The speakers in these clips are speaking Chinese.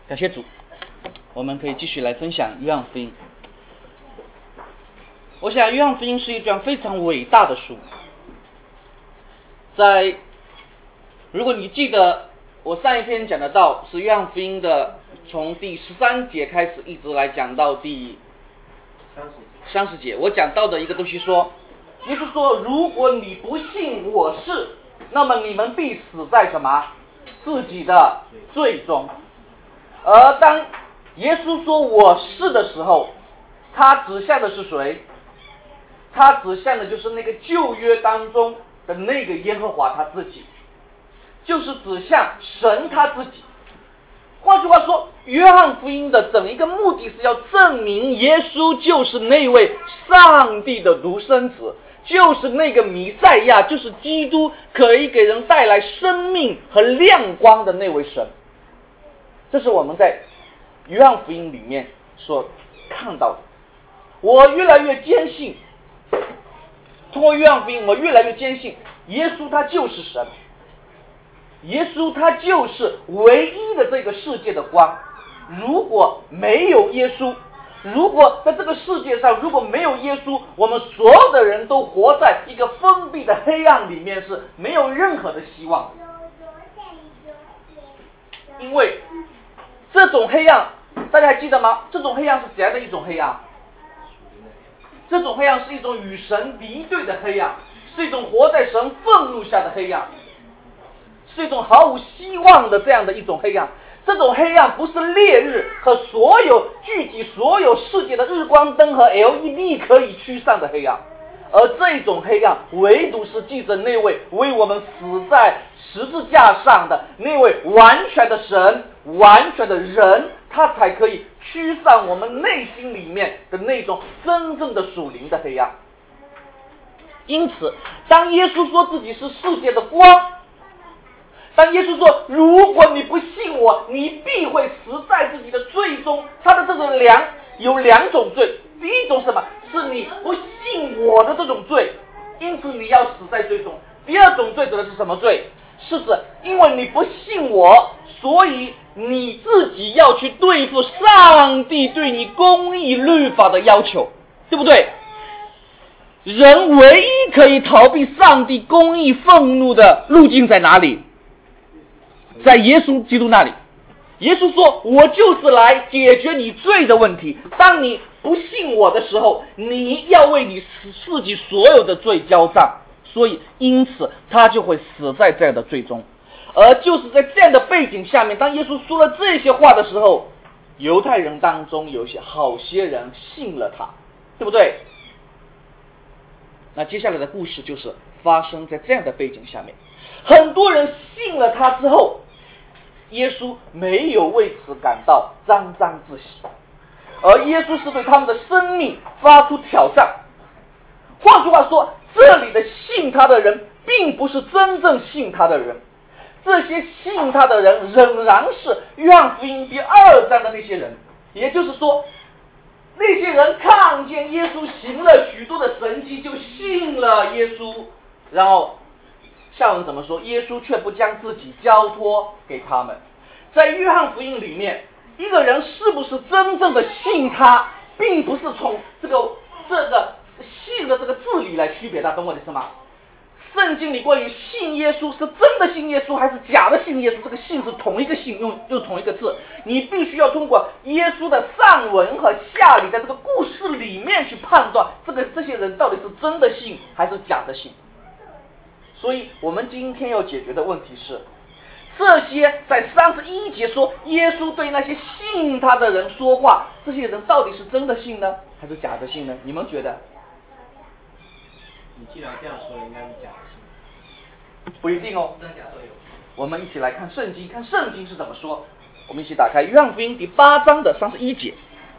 感谢主，我们可以继续来分享约翰福音。我想约翰福音是一卷非常伟大的书，如果你记得我上一篇讲的道是约翰福音的从第13节开始一直来讲到第30节，我讲到的一个东西说，耶稣说如果你不信我是，那么你们必死在什么？自己的罪中。而当耶稣说我是的时候，他指向的是谁？他指向的就是那个旧约当中的那个耶和华他自己，就是指向神他自己。换句话说，约翰福音的整一个目的是要证明耶稣就是那位上帝的独生子，就是那个弥赛亚，就是基督，可以给人带来生命和亮光的那位神。这是我们在约翰福音里面所看到的。我越来越坚信，通过约翰福音我越来越坚信耶稣他就是神，耶稣他就是唯一的这个世界的光。如果没有耶稣，如果在这个世界上如果没有耶稣，我们所有的人都活在一个封闭的黑暗里面，是没有任何的希望。因为这种黑暗大家还记得吗？这种黑暗是怎样的一种黑暗？这种黑暗是一种与神敌对的黑暗，是一种活在神愤怒下的黑暗，是一种毫无希望的这样的一种黑暗。这种黑暗不是烈日和聚集所有世界的日光灯和 LED 可以驱散的黑暗，而这种黑暗唯独是记着那位为我们死在十字架上的那位完全的神，完全的人，他才可以驱散我们内心里面的那种真正的属灵的黑暗。因此当耶稣说自己是世界的光，当耶稣说如果你不信我，你必会死在自己的罪中，他的这个有两种罪。第一种是什么？是你不信我的这种罪，因此你要死在罪中。第二种罪指的是什么罪？是指因为你不信我，所以你自己要去对付上帝对你公义律法的要求，对不对？人唯一可以逃避上帝公义愤怒的路径在哪里？在耶稣基督那里。耶稣说我就是来解决你罪的问题，当你不信我的时候，你要为你自己所有的罪交账，所以因此他就会死在这样的罪中。而就是在这样的背景下面，当耶稣说了这些话的时候，犹太人当中有好些人信了他，对不对？那接下来的故事就是发生在这样的背景下面，很多人信了他之后，耶稣没有为此感到沾沾自喜，而耶稣是对他们的生命发出挑战。换句话说，这里的信他的人并不是真正信他的人，这些信他的人仍然是约翰福音第2章的那些人。也就是说，那些人看见耶稣行了许多的神迹就信了耶稣，然后下文怎么说？耶稣却不将自己交托给他们。在约翰福音里面，一个人是不是真正的信他，并不是从这个信的这个字里来区别的，懂我的意思吗？圣经里关于信耶稣是真的信耶稣还是假的信耶稣，这个信是同一个信，用同一个字，你必须要通过耶稣的上文和下理在这个故事里面去判断这些人到底是真的信还是假的信。所以我们今天要解决的问题是，这些在31节说耶稣对那些信他的人说话，这些人到底是真的信呢还是假的信呢？你们觉得？ 你既然这样说，应该是假的信。 不一定哦。 真假都有。 我们一起来看圣经，看圣经是怎么说。我们一起打开约翰福音第8章的31节。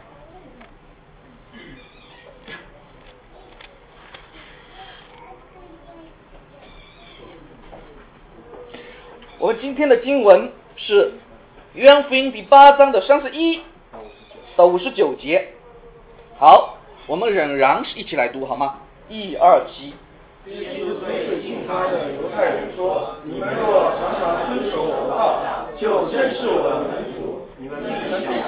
我们今天的经文是约翰福音第8章的31到59节。好，我们仍然是一起来读好吗？1、2、7。 耶稣对信他的犹太人说：“你们若常常遵守我的道，就真是我的门徒。你们必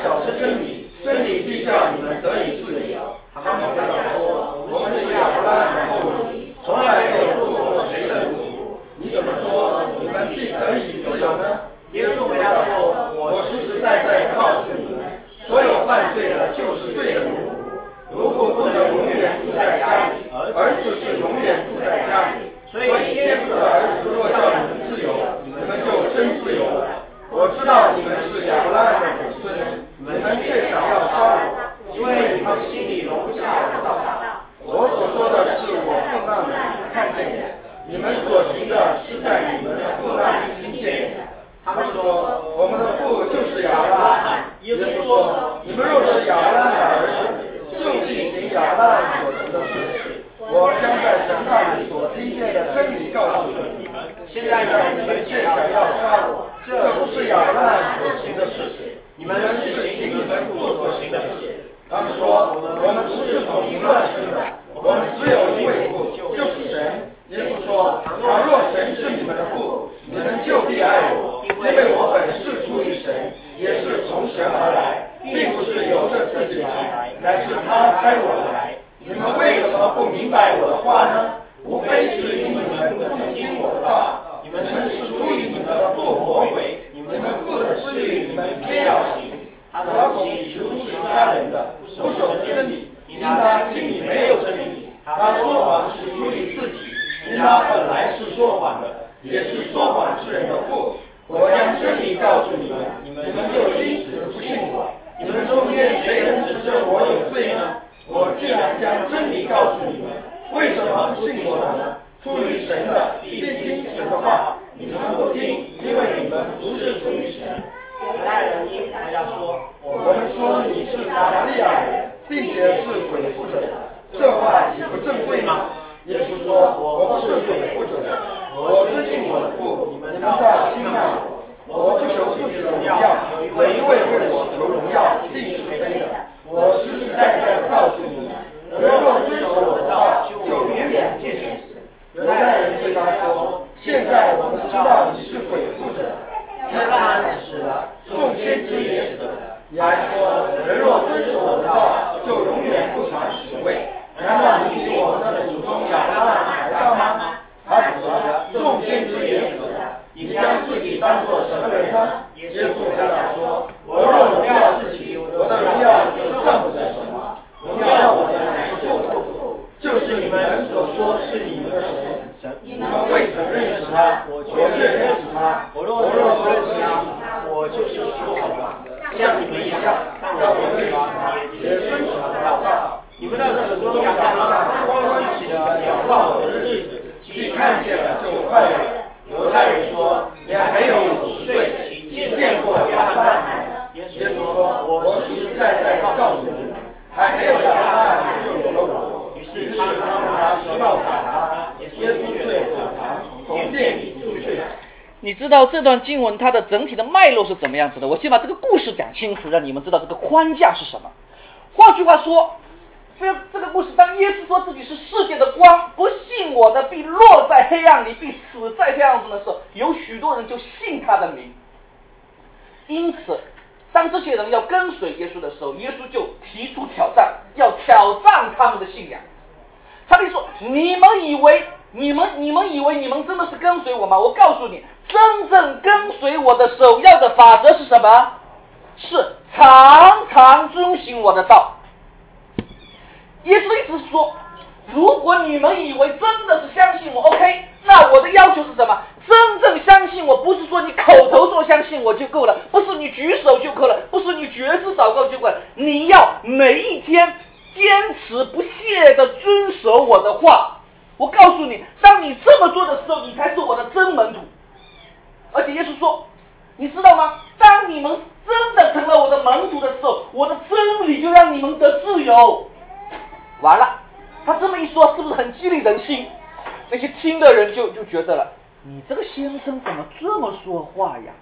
晓得真理，真理必叫你们得以自由。他们回答说：我们是亚伯拉罕的后裔，从来没有做过谁的奴仆。你怎么说你们必得以自由呢？耶稣回答说：我实实在在告诉你们，所有犯罪的就是罪的奴仆。奴仆不能永远住在家里，儿子是永远住在家里。所以天父的儿子若叫你们自由，你们就真自由了。我知道你们是亚伯拉罕的子孙，你们却想要杀我，因为你们心里容不下我的道。我所说的是我父让你们看见的，你们所行的是在你们的父那里听见的。他们说：我们的父就是亚伯拉罕。耶稣说：你们若是亚伯拉罕的儿子，就必行亚伯拉罕所行的事。我将在神那里所听见的真理告诉你们。现在呢，你们却想要杀我，这不是亚伯拉罕所行的事，你们是行你们父所行的事。他们说：我们不是从淫乱生的，我们只有一位父，就是神。耶稣说：倘若神是你们的父，你们就必爱我，因为我本是出于神，也是从神而来，并不是由着自己来，乃是他差我来。你们为什么不明白我的话呢？无非是因你们不听我的道。你们是出于你们的父魔鬼，你们父的私欲你们偏要行。他所起初是杀人的，不守真理，因他心里没有真理。他说谎是出于自己，因他本来是说谎的，也是说谎之人的父。我将真理告诉你们，你们就因此不信我。你们中间谁能指证我有罪呢？我既然将真理告诉你们，为什么不信我呢？出于神的必听神的话，你们不听，因为你们不是出于神。犹太人因回答说：我们说你是撒玛利亚人，并且是鬼附着的，这话岂不正对吗？耶稣说：我不是鬼附着的，我知信我的父，你们倒轻慢我。我不求自己的荣耀，有一位为我求荣耀，必是非的。我实实在在告诉你们，人若遵守我的道，就永远不见死。犹太人对他说：现在我们知道你是鬼附着的，亚伯拉罕死了，众先知也死了，你还说人若遵守我的道，就永远不尝死味。难道你比我们的祖宗亚伯拉罕还大吗？他死了，众先知也死了，你将自己当作什么人呢？耶稣回答说：我若荣耀自己，我的荣耀就算不得什么。荣耀我的乃是父，就是你们所说是你们的神。你们未曾认识他，我却认识他。我若不认识他，我就是说谎的，像你们一样。但我认识他，也遵守他的道。你们的祖宗亚伯拉罕欢欢喜喜的仰望我的日子，既看见了就快乐。犹太人说：你还没有50岁，岂见过亚伯拉罕呢？耶稣说：我实实在在告诉你们，还没有亚伯拉罕就有了我。于是他拿石头打他，耶稣却从殿里出去了。 你知道这段经文它的整体的脉络是怎么样子的？我先把这个故事讲清楚，让你们知道这个框架是什么。换句话说，这个故事，当耶稣说自己是世界的光，不信我的必落在黑暗里，必死在黑暗中的时候，有许多人就信他的名。因此当这些人要跟随耶稣的时候，耶稣就提出挑战，要挑战他们的信仰。他就说：你们以为你们真的是跟随我吗？我告诉你，真正跟随我的首要的法则是什么？是常常遵行我的道。耶稣的意思是说，如果你们以为真的是相信我 OK， 那我的要求是什么？真正相信我，不是说你口头说相信我就够了，不是你举手就够了，不是你决志祷告就够了，你要每一天坚持不懈地遵守我的话。我告诉你，当你这么做的时候，你才是我的真门徒。而且耶稣说，你知道吗？当你们真的成了我的门徒的时候，我的真理就让你们得自由。完了，他这么一说，是不是很激励人心？那些听的人就觉得了，你这个先生怎么这么说话呀？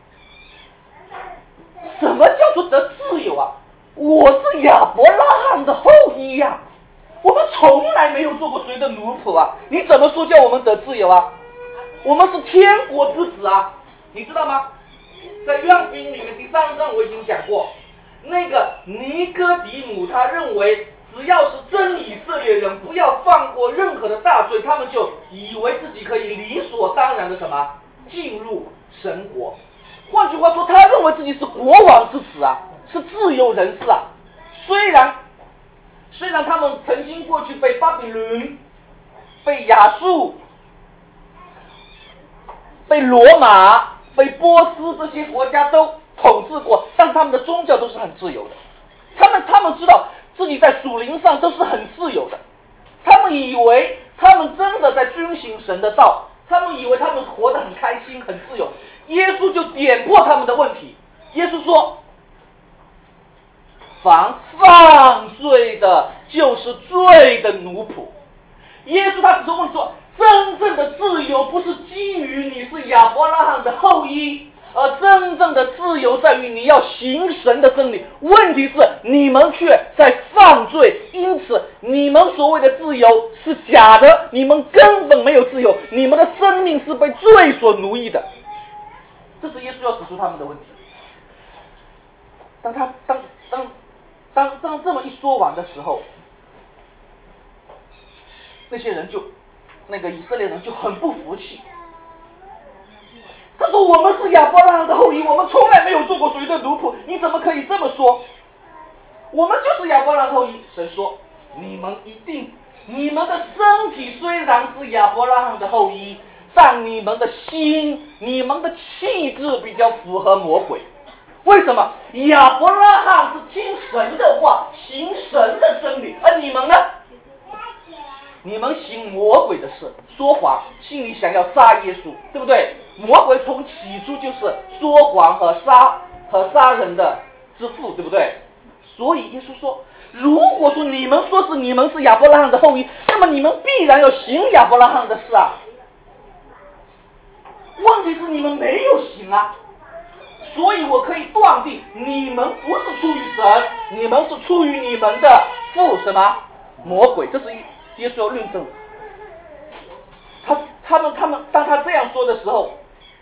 什么叫做得自由啊？我是亚伯拉罕的后裔呀，我们从来没有做过谁的奴仆啊，你怎么说叫我们得自由啊？我们是天国之子啊，你知道吗？在约翰福音里面第3章我已经讲过， 那个尼哥底母他认为只要是真以色列人，不要犯过任何的大罪，他们就以为自己可以理所当然的什么进入神国。换句话说，他认为自己是国王之子啊，是自由人士啊。虽然他们曾经过去被巴比伦、被亚述、被罗马、被波斯这些国家都统治过，但是他们的宗教都是很自由的。他们知道自己在属灵上都是很自由的，他们以为他们真的在遵行神的道，他们以为他们活得很开心很自由。耶稣就点破他们的问题，耶稣说，凡犯罪的就是罪的奴仆。耶稣他只是问说，真正的自由不是基于你是亚伯拉罕的后裔，而真正的自由在于你要行神的真理。问题是你们却在犯罪，因此你们所谓的自由是假的，你们根本没有自由，你们的生命是被罪所奴役的。这是耶稣要指出他们的问题。当这么一说完的时候，那个以色列人就很不服气。他说，我们是亚伯拉罕的后裔，我们从来没有做过谁的奴仆，你怎么可以这么说？我们就是亚伯拉罕的后裔。神说，你们的身体虽然是亚伯拉罕的后裔，但你们的心、你们的气质比较符合魔鬼。为什么？亚伯拉罕是听神的话，行神的真理，而你们呢？你们行魔鬼的事，说谎，心里想要杀耶稣，对不对？魔鬼从起初就是说谎和杀人的之父，对不对？所以耶稣说，如果说你们是亚伯拉罕的后裔，那么你们必然要行亚伯拉罕的事啊。问题是你们没有行啊，所以我可以断定，你们不是出于神，你们是出于你们的父什么魔鬼。这是耶稣要论证。他们当他这样说的时候，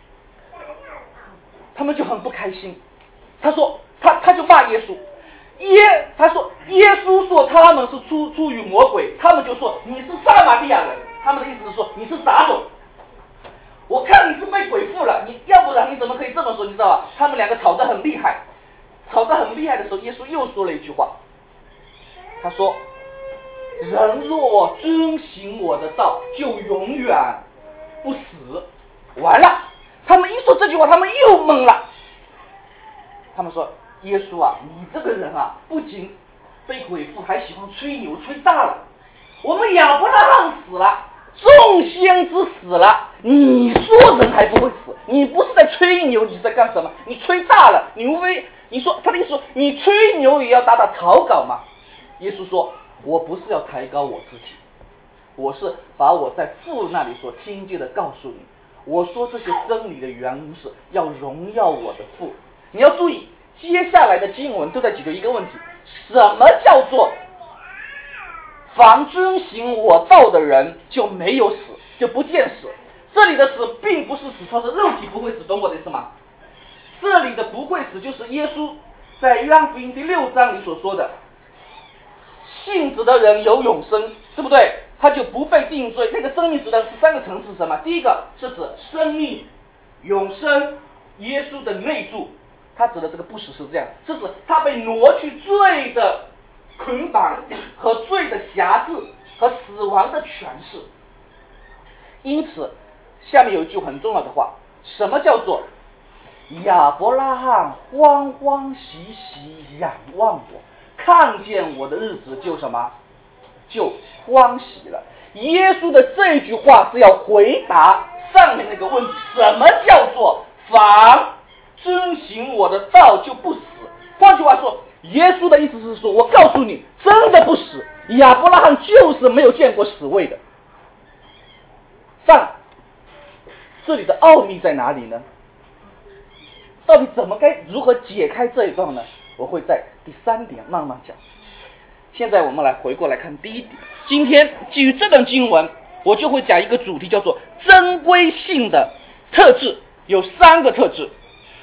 他们就很不开心。他说他就骂耶稣，他说耶稣说他们是出于魔鬼，他们就说你是撒玛利亚人，他们的意思是说你是杂种，我看你是被鬼附了，你要不然你怎么可以这么说？你知道吧？他们两个吵得很厉害的时候，耶稣又说了一句话，他说，人若遵行我的道，就永远不死。完了，他们一说这句话，他们又懵了。他们说，耶稣啊，你这个人啊，不仅被鬼附，还喜欢吹牛吹大了。我们亚伯拉罕死了，众先知死了，你说人还不会死？你不是在吹牛，你是在干什么？你吹大了，你无非你说他的意思说，你吹牛也要打草稿嘛。耶稣说，我不是要抬高我自己，我是把我在父那里所听见的告诉你。我说这些真理的原因是要荣耀我的父。你要注意，接下来的经文都在解决一个问题，什么叫做凡遵行我道的人就没有死，就不见死。这里的死并不是指说是肉体不会死，懂我的意思吗？这里的不会死就是耶稣在约翰福音第6章里所说的，信子的人有永生，对不对？他就不被定罪。那个生命指的是3个层次，什么？第一个是指生命、永生，耶稣的内住，他指的这个不死是这样，是指他被挪去罪的捆绑和罪的辖制和死亡的权势。因此下面有一句很重要的话，什么叫做亚伯拉罕欢欢喜喜仰望我，看见我的日子就什么？就欢喜了。耶稣的这句话是要回答上面那个问题，什么叫做凡遵行我的道就不死？换句话说，耶稣的意思是说，我告诉你，真的不死。亚伯拉罕就是没有见过死位的。但这里的奥秘在哪里呢？到底如何解开这一段呢？我会在第3点慢慢讲。现在我们来回过来看第1点。今天基于这段经文，我就会讲一个主题，叫做珍贵性的特质。有3个特质。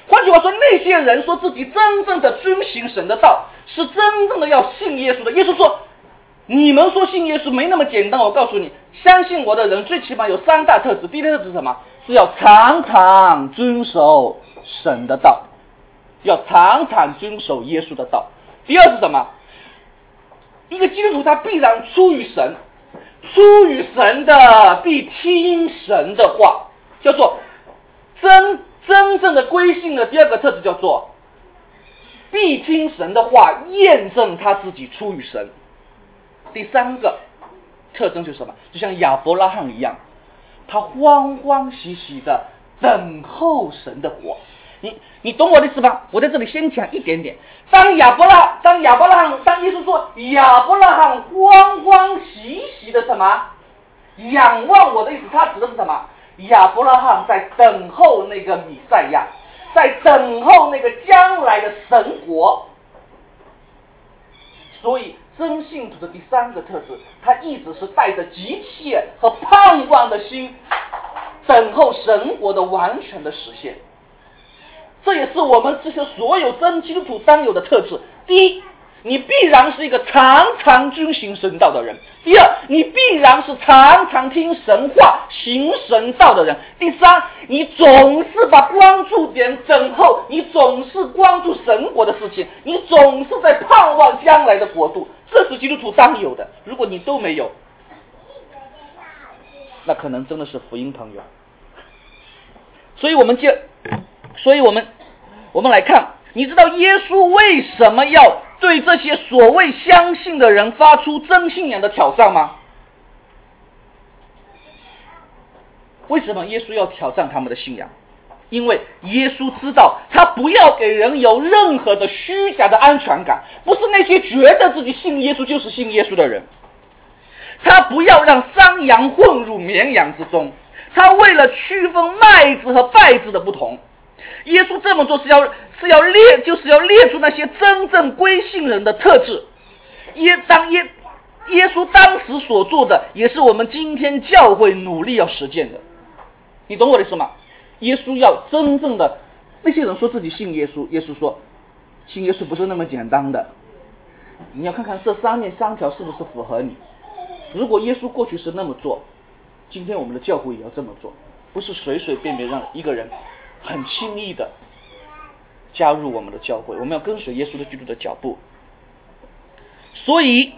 换句话说，那些人说自己真正的遵行神的道，是真正的要信耶稣的。耶稣说，你们说信耶稣没那么简单，我告诉你，相信我的人最起码有3大特质。第一个特质是什么？是要常常遵守神的道，要常常遵守耶稣的道。第二是什么？一个基督徒他必然出于神，出于神的必听神的话，叫做真正的归信的第二个特质叫做必听神的话，验证他自己出于神。第3个特征就是什么？就像亚伯拉罕一样，他欢欢喜喜的等候神的国。你懂我的意思吗？我在这里先讲一点点。当耶稣说亚伯拉罕欢欢喜喜的什么仰望我的意思，他指的是什么？亚伯拉罕在等候那个弥赛亚，在等候那个将来的神国。所以真信徒的第3个特质，他一直是带着急切和盼望的心等候神国的完全的实现。这也是我们这些所有真基督徒当有的特质。第一，你必然是一个常常遵行神道的人；第二，你必然是常常听神话行神道的人；第三，你总是把关注点等候，你总是关注神国的事情，你总是在盼望将来的国度。这是基督徒当有的。如果你都没有，那可能真的是福音朋友。所以我们来看，你知道耶稣为什么要对这些所谓相信的人发出真信仰的挑战吗？为什么耶稣要挑战他们的信仰？因为耶稣知道他不要给人有任何的虚假的安全感，不是那些觉得自己信耶稣就是信耶稣的人。他不要让山羊混入绵羊之中，他为了区分麦子和稗子的不同，耶稣这么做是要列出那些真正归信人的特质。耶稣当时所做的，也是我们今天教会努力要实践的。你懂我的意思吗？耶稣要真正的，那些人说自己信耶稣，耶稣说信耶稣不是那么简单的，你要看看这上面3条是不是符合你。如果耶稣过去是那么做，今天我们的教会也要这么做，不是随随便便让一个人很轻易的加入我们的教会，我们要跟随耶稣的基督的脚步。所以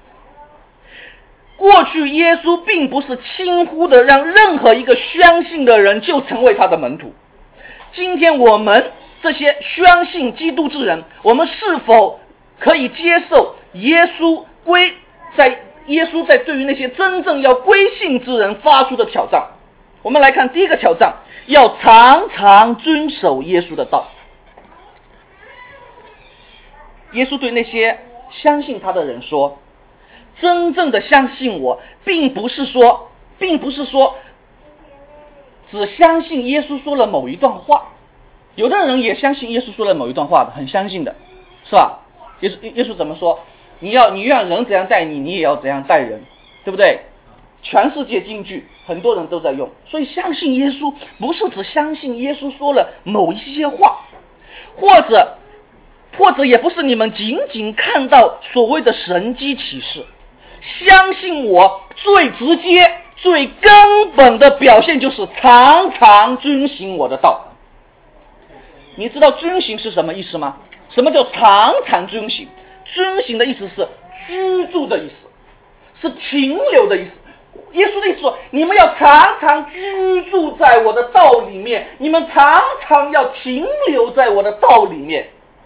过去耶稣并不是轻忽的让任何一个相信的人就成为他的门徒。今天我们这些相信基督之人，我们是否可以接受耶稣在对于那些真正要归信之人发出的挑战？我们来看第一个挑战，要常常遵守耶稣的道。耶稣对那些相信他的人说，真正的相信我，并不是说只相信耶稣说了某一段话。有的人也相信耶稣说了某一段话的，很相信的，是吧？耶稣怎么说？你让人怎样待你，你也要怎样待人，对不对？全世界京剧很多人都在用。所以相信耶稣不是只相信耶稣说了某一些话，或者也不是你们仅仅看到所谓的神迹启示。相信我最直接最根本的表现就是常常遵行我的道。你知道遵行是什么意思吗？什么叫常常遵行？遵行的意思是居住的意思，是停留的意思。耶稣的意思说，你们要常常居住在我的道里面，你们常常要停留在我的道里面。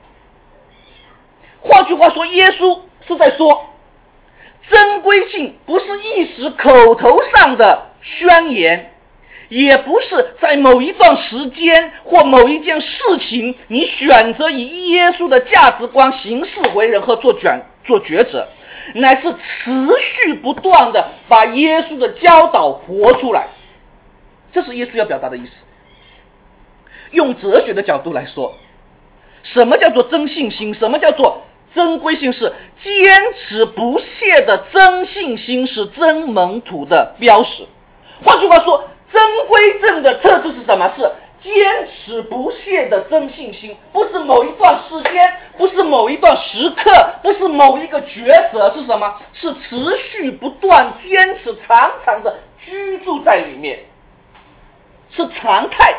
换句话说，耶稣是在说，真归信不是一时口头上的宣言，也不是在某一段时间或某一件事情你选择以耶稣的价值观行事为人和做抉择，乃是持续不断的把耶稣的教导活出来。这是耶稣要表达的意思。用哲学的角度来说，什么叫做真信心？什么叫做真归信？是坚持不懈的真信心，是真门徒的标识。换句话说，真归正的特质是什么？是坚持不懈的真信心，不是某一段时间，不是某一段时刻，不是某一个抉择，是什么？是持续不断坚持常常的居住在里面，是常态。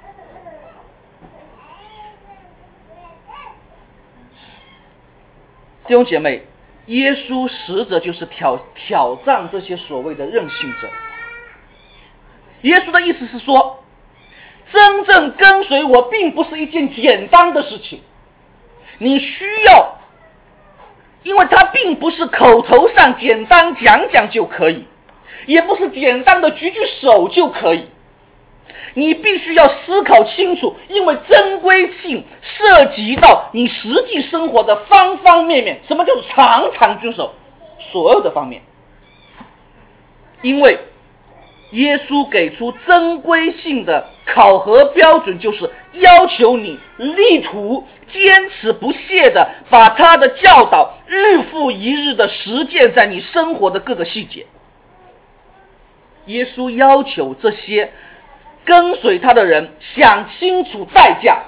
弟兄姐妹，耶稣实则就是挑战这些所谓的任性者。耶稣的意思是说，真正跟随我并不是一件简单的事情，你需要，因为它并不是口头上简单讲讲就可以，也不是简单的举举手就可以，你必须要思考清楚，因为珍贵性涉及到你实际生活的方方面面。什么叫常常遵守？所有的方面。因为耶稣给出珍贵性的考核标准，就是要求你力图坚持不懈的把他的教导日复一日的实践在你生活的各个细节。耶稣要求这些跟随他的人想清楚代价。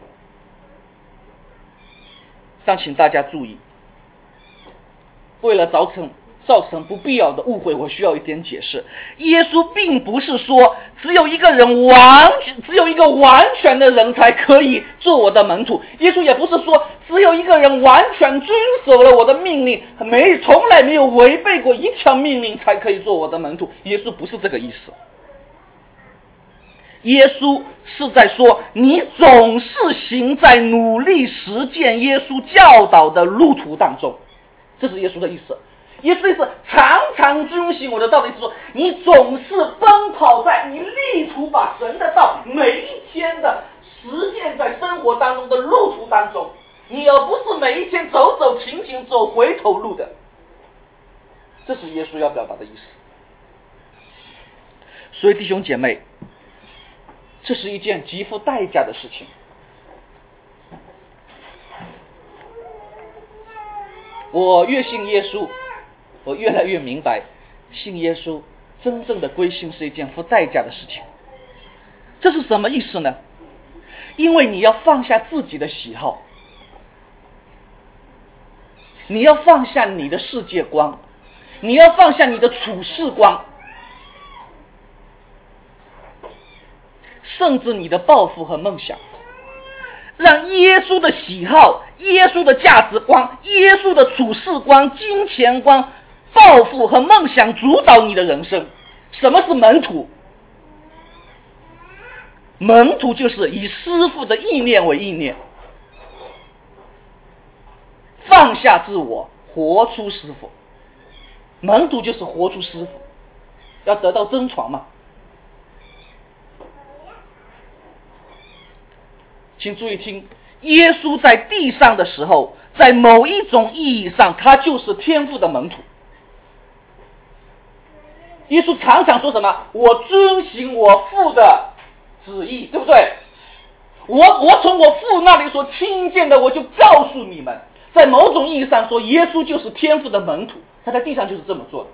但请大家注意，为了造成不必要的误会，我需要一点解释。耶稣并不是说只有一个完全的人才可以做我的门徒，耶稣也不是说只有一个人完全遵守了我的命令，从来没有违背过一条命令才可以做我的门徒。耶稣不是这个意思。耶稣是在说，你总是行在努力实践耶稣教导的路途当中，这是耶稣的意思。耶稣的意思，常常遵行我的道的意思，说你总是奔跑在你力图把神的道每一天的实践在生活当中的路途当中，你而不是每一天走走停停走回头路的。这是耶稣要表达的意思。所以弟兄姐妹，这是一件极富代价的事情。我越信耶稣，我越来越明白，信耶稣真正的归信是一件付代价的事情。这是什么意思呢？因为你要放下自己的喜好，你要放下你的世界观，你要放下你的处世观，甚至你的抱负和梦想，让耶稣的喜好、耶稣的价值观、耶稣的处世观、金钱观、抱负和梦想主导你的人生。什么是门徒？门徒就是以师父的意念为意念，放下自我，活出师父。门徒就是活出师父，要得到真传嘛。请注意听，耶稣在地上的时候，在某一种意义上，他就是天父的门徒。耶稣常常说什么？我遵行我父的旨意，对不对？我从我父那里所听见的，我就告诉你们。在某种意义上说，耶稣就是天父的门徒，他在地上就是这么做的。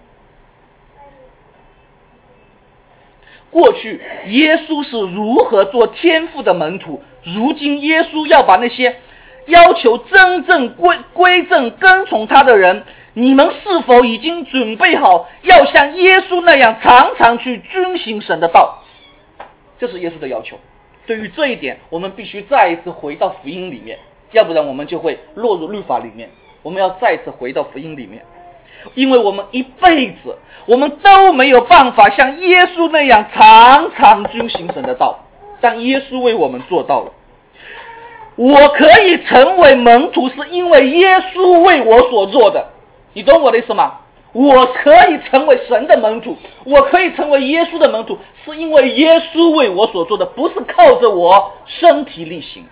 过去耶稣是如何做天父的门徒，如今耶稣要把那些要求真正归正跟从他的人，你们是否已经准备好要像耶稣那样常常去遵行神的道？这是耶稣的要求。对于这一点，我们必须再一次回到福音里面，要不然我们就会落入律法里面。我们要再次回到福音里面，因为我们一辈子我们都没有办法像耶稣那样常常遵行神的道，但耶稣为我们做到了。我可以成为门徒，是因为耶稣为我所做的。你懂我的意思吗？我可以成为神的门徒，我可以成为耶稣的门徒，是因为耶稣为我所做的，不是靠着我身体力行。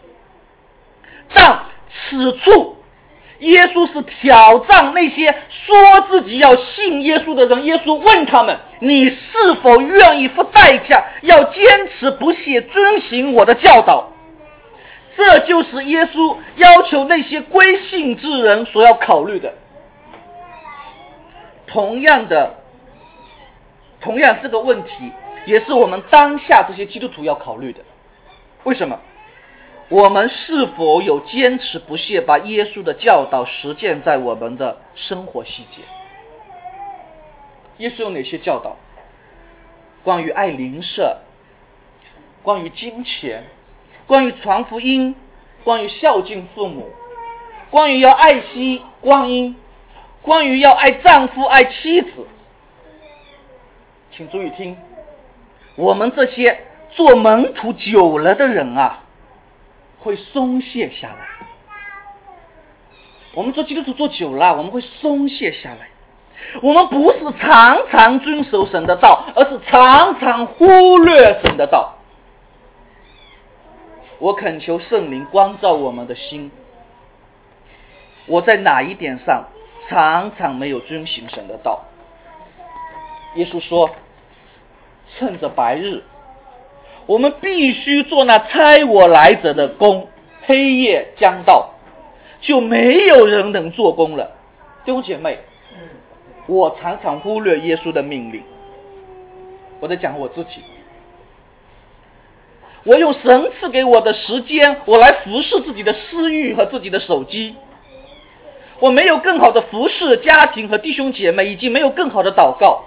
但此处耶稣是挑战那些说自己要信耶稣的人。耶稣问他们，你是否愿意付代价，要坚持不懈遵行我的教导？这就是耶稣要求那些归信之人所要考虑的。同样这个问题也是我们当下这些基督徒要考虑的。为什么？我们是否有坚持不懈把耶稣的教导实践在我们的生活细节？耶稣有哪些教导？关于爱邻舍，关于金钱，关于传福音，关于孝敬父母，关于要爱惜光阴，关于要爱丈夫爱妻子。请注意听，我们这些做门徒久了的人啊，会松懈下来。我们做基督徒做久了，我们会松懈下来。我们不是常常遵守神的道，而是常常忽略神的道。我恳求圣灵光照我们的心，我在哪一点上常常没有遵行神的道？耶稣说，趁着白日，我们必须做那差我来者的工，黑夜将到，就没有人能做工了。弟兄姐妹，我常常忽略耶稣的命令。我在讲我自己，我用神赐给我的时间，我来服侍自己的私欲和自己的手机。我没有更好的服侍家庭和弟兄姐妹，以及没有更好的祷告。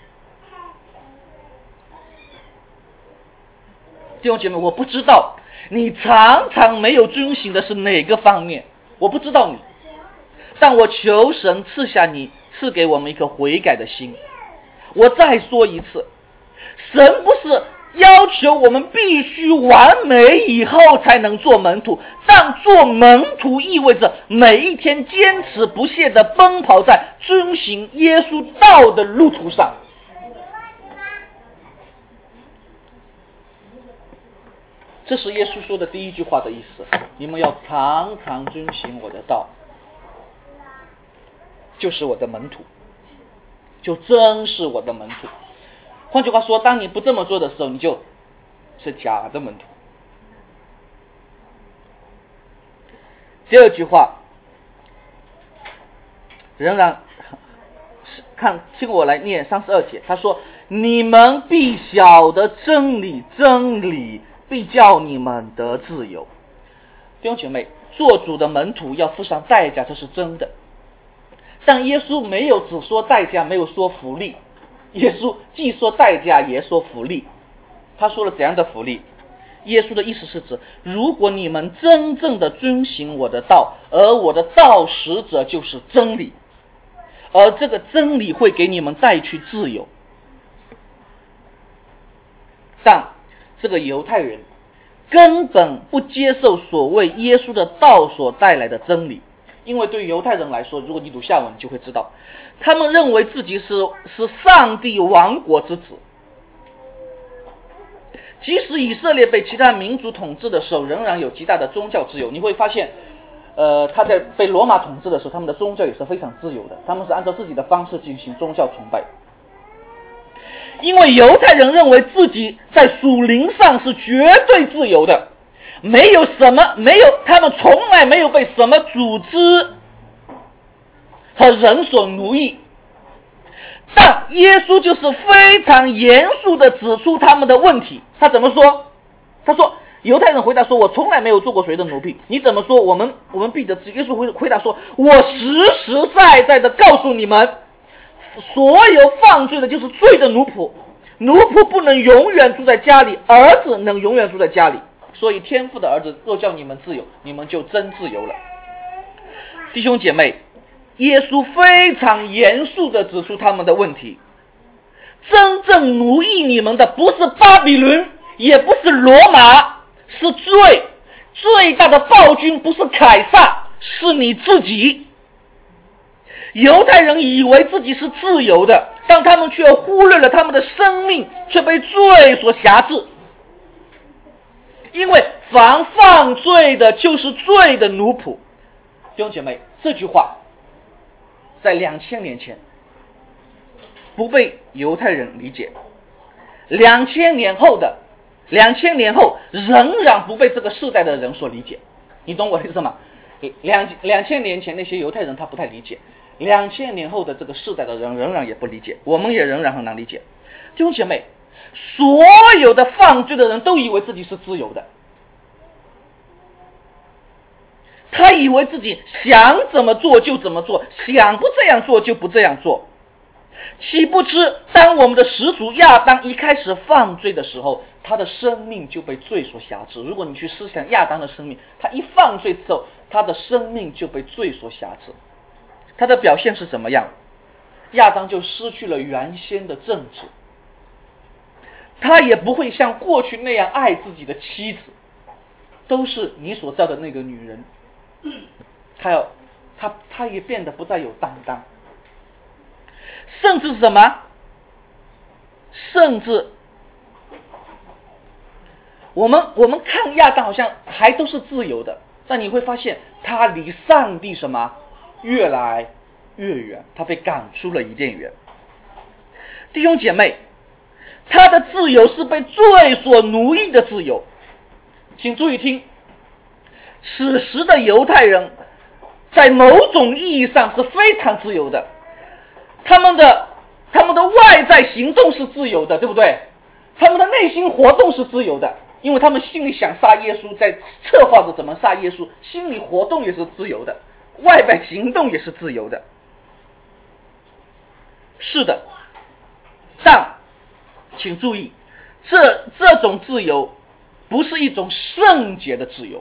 弟兄姐妹，我不知道你常常没有遵行的是哪个方面，我不知道你，但我求神赐给我们一颗悔改的心。我再说一次，神不是要求我们必须完美以后才能做门徒，但做门徒意味着每一天坚持不懈地奔跑在遵行耶稣道的路途上。这是耶稣说的第一句话的意思，你们要常常遵行我的道，就是我的门徒，就真是我的门徒。换句话说，当你不这么做的时候，你就是假的门徒。第二句话仍然听我来念32节，他说，你们必晓得真理，真理必叫你们得自由。弟兄姐妹，做主的门徒要付上代价，这是真的。但耶稣没有只说代价，没有说福利。耶稣既说代价，也说福利。他说了怎样的福利？耶稣的意思是指，如果你们真正的遵行我的道，而我的道使者就是真理，而这个真理会给你们带去自由。但这个犹太人根本不接受所谓耶稣的道所带来的真理，因为对于犹太人来说，如果你读下文你就会知道，他们认为自己是上帝王国之子。即使以色列被其他民族统治的时候，仍然有极大的宗教自由。你会发现他在被罗马统治的时候，他们的宗教也是非常自由的，他们是按照自己的方式进行宗教崇拜。因为犹太人认为自己在属灵上是绝对自由的，他们从来没有被什么组织和人所奴役。但耶稣就是非常严肃地指出他们的问题。他怎么说？他说，犹太人回答说，我从来没有做过谁的奴婢。你怎么说？我们必得自由。耶稣回答说，我实实在在地告诉你们，所有犯罪的就是罪的奴仆，奴仆不能永远住在家里，儿子能永远住在家里。所以天父的儿子若叫你们自由，你们就真自由了。弟兄姐妹，耶稣非常严肃地指出他们的问题。真正奴役你们的不是巴比伦，也不是罗马，是罪。最大的暴君不是凯撒，是你自己。犹太人以为自己是自由的，但他们却忽略了他们的生命却被罪所辖制。因为凡犯罪的就是罪的奴仆。弟兄姐妹，这句话在2000年前不被犹太人理解，2000年后仍然不被这个世代的人所理解。你懂我的意思吗？2000年前那些犹太人他不太理解，2000年后的这个世代的人仍然也不理解，我们也仍然很难理解。弟兄姐妹， 所有的犯罪的人都以为自己是自由的，他以为自己想怎么做就怎么做，想不这样做就不这样做。岂不知当我们的始祖亚当一开始犯罪的时候，他的生命就被罪所辖制。如果你去思想亚当的生命，他一犯罪之后，他的生命就被罪所辖制。他的表现是怎么样？亚当就失去了原先的正直，他也不会像过去那样爱自己的妻子，都是你所造的那个女人。他也变得不再有担当，甚至什么？甚至我们看亚当好像还都是自由的，但你会发现他离上帝什么越来越远，他被赶出了伊甸园。弟兄姐妹，他的自由是被罪所奴役的自由。请注意听，此时的犹太人在某种意义上是非常自由的，他们的外在行动是自由的，对不对？他们的内心活动是自由的，因为他们心里想杀耶稣，在策划着怎么杀耶稣，心理活动也是自由的，外在行动也是自由的。是的，但请注意，这种自由不是一种圣洁的自由，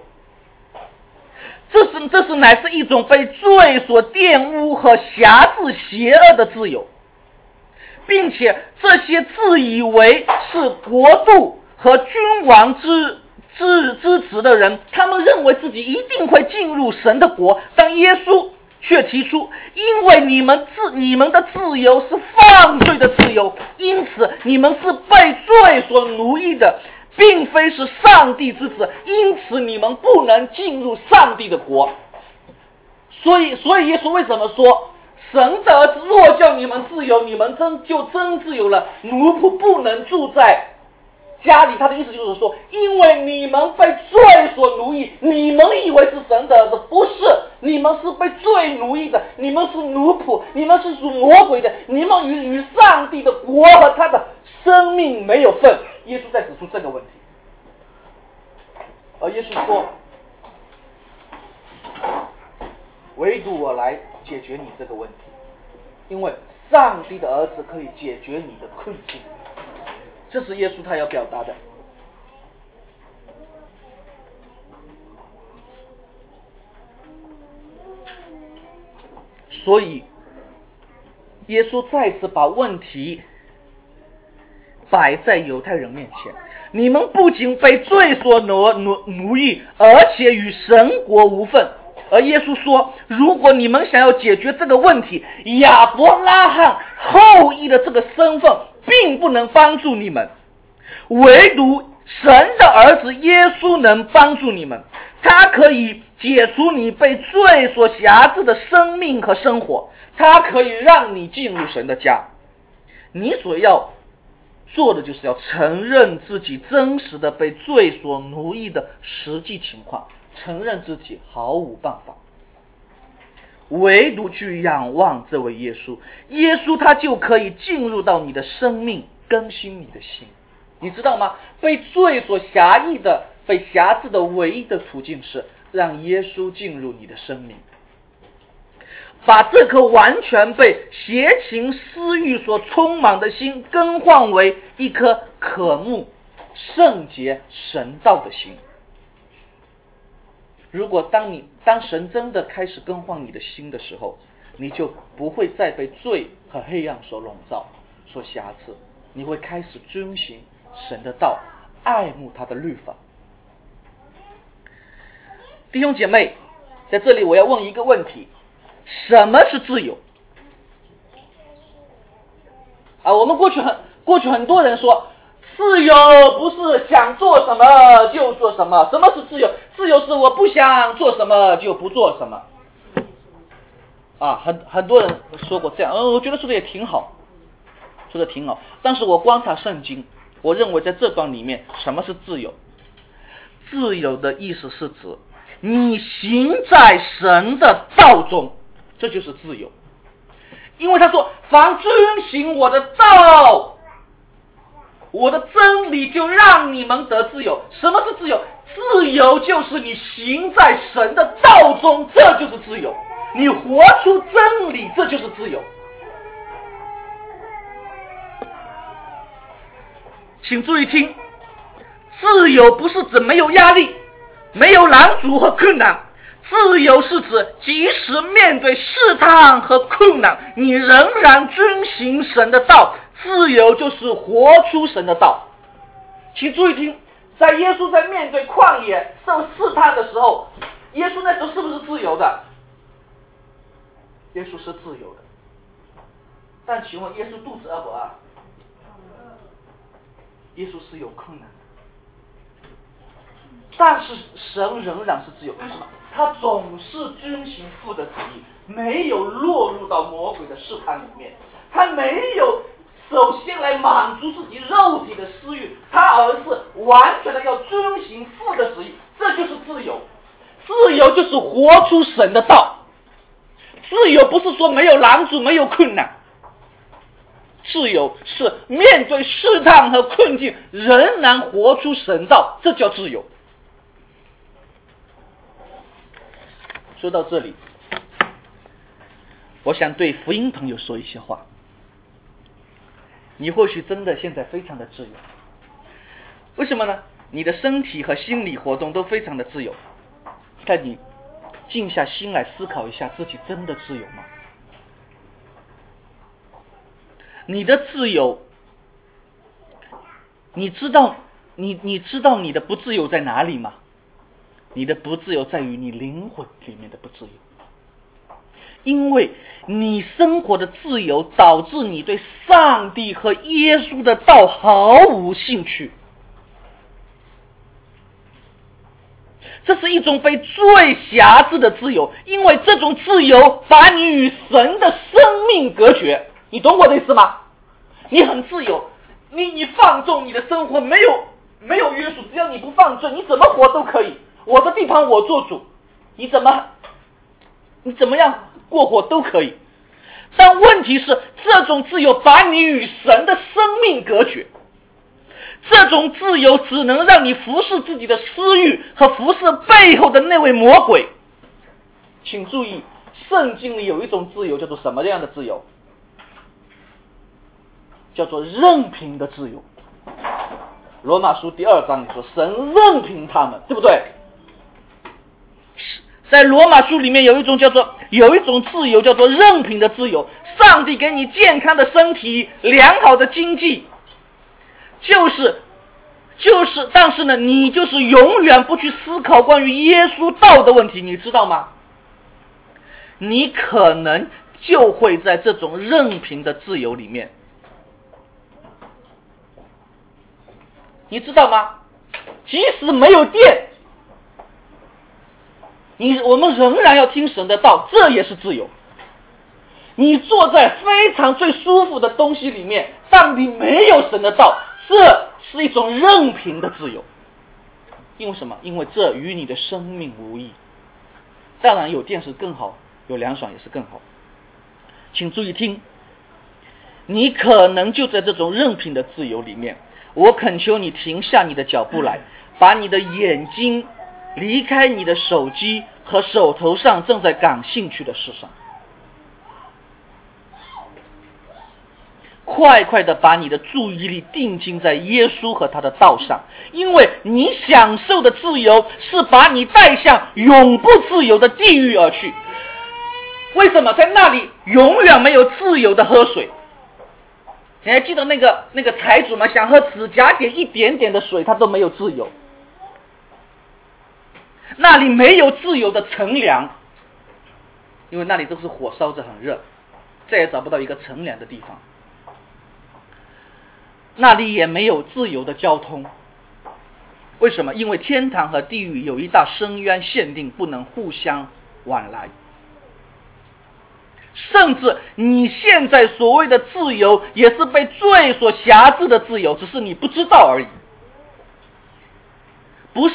这是乃是一种被罪所玷污和辖制邪恶的自由，并且这些自以为是国度和君王之子的人，他们认为自己一定会进入神的国，但耶稣却提出，因为你们的自由是犯罪的自由，因此你们是被罪所奴役的，并非是上帝之子，因此你们不能进入上帝的国。所以耶稣为什么说神的儿子若叫你们自由，你们真自由了，奴仆不能住在家里。他的意思就是说，因为你们被罪所奴役，你们以为是神的儿子，不是，你们是被罪奴役的，你们是奴仆，你们是属魔鬼的，你们与上帝的国和他的生命没有份。耶稣在指出这个问题，而耶稣说，唯独我来解决你这个问题，因为上帝的儿子可以解决你的困境。这是耶稣他要表达的。所以耶稣再次把问题摆在犹太人面前，你们不仅被罪所奴役，而且与神国无份。而耶稣说，如果你们想要解决这个问题，亚伯拉罕后裔的这个身份并不能帮助你们，唯独神的儿子耶稣能帮助你们。他可以解除你被罪所辖制的生命和生活，他可以让你进入神的家。你所要做的就是要承认自己真实的被罪所奴役的实际情况，承认自己毫无办法，唯独去仰望这位耶稣，耶稣他就可以进入到你的生命，更新你的心。你知道吗？被罪所被辖制的唯一的途径是让耶稣进入你的生命，把这颗完全被邪情私欲所充满的心更换为一颗渴慕圣洁神道的心。如果当神真的开始更换你的心的时候，你就不会再被罪和黑暗所笼罩所辖制，你会开始遵行神的道，爱慕他的律法。弟兄姐妹，在这里我要问一个问题，什么是自由？我们过去很多人说，自由不是想做什么就做什么。什么是自由？自由是我不想做什么就不做什么。很多人说过这样，我觉得说的也挺好，但是我观察圣经，我认为在这段里面，什么是自由？自由的意思是指你行在神的道中，这就是自由。因为他说，凡遵行我的道， 我的真理就让你们得自由。什么是自由？自由就是你行在神的道中，这就是自由。你活出真理，这就是自由。请注意听，自由不是指没有压力，没有拦阻和困难。自由是指即使面对试探和困难，你仍然遵行神的道。自由就是活出神的道。请注意听，在耶稣在面对旷野受试探的时候，耶稣那时候是不是自由的？耶稣是自由的。但请问耶稣肚子饿不饿？耶稣是有困难的，但是神仍然是自由。为什么？他总是遵行父的旨意，没有落入到魔鬼的试探里面，他没有首先来满足自己肉体的私欲，他而是完全的要遵行父的旨意，这就是自由。自由就是活出神的道。自由不是说没有拦阻，没有困难，自由是面对试探和困境仍然活出神道，这叫自由。说到这里，我想对福音朋友说一些话。你或许真的现在非常的自由，为什么呢？你的身体和心理活动都非常的自由，但你静下心来思考一下，自己真的自由吗？你的自由，你知道你的不自由在哪里吗？你的不自由在于你灵魂里面的不自由，因为你生活的自由导致你对上帝和耶稣的道毫无兴趣。这是一种被最辖制的自由，因为这种自由把你与神的生命隔绝。你懂我的意思吗？你很自由，你放纵你的生活，没有约束，只要你不犯罪，你怎么活都可以。我的地盘我做主，你怎么样过活都可以。但问题是，这种自由把你与神的生命隔绝。这种自由只能让你服侍自己的私欲和服侍背后的那位魔鬼。请注意，圣经里有一种自由叫做什么样的自由？叫做任凭的自由。罗马书第2章里说，神任凭他们，对不对？在罗马书里面有一种自由叫做任凭的自由。上帝给你健康的身体，良好的经济，但是呢，你就是永远不去思考关于耶稣道的问题，你知道吗？你可能就会在这种任凭的自由里面，你知道吗？即使没有电，我们仍然要听神的道，这也是自由。你坐在非常最舒服的东西里面，但你没有神的道，这是一种任凭的自由。因为什么？因为这与你的生命无异。当然有电是更好，有凉爽也是更好。请注意听，你可能就在这种任凭的自由里面。我恳求你停下你的脚步来，把你的眼睛离开你的手机和手头上正在感兴趣的事上，快快的把你的注意力定睛在耶稣和他的道上，因为你享受的自由是把你带向永不自由的地狱而去。为什么？在那里永远没有自由的喝水。你还记得那个财主吗？想喝指甲点一点点的水，他都没有自由。那里没有自由的乘凉，因为那里都是火烧着很热，再也找不到一个乘凉的地方。那里也没有自由的交通。为什么？因为天堂和地狱有一大深渊限定，不能互相往来。甚至你现在所谓的自由，也是被罪所辖制的自由，只是你不知道而已。不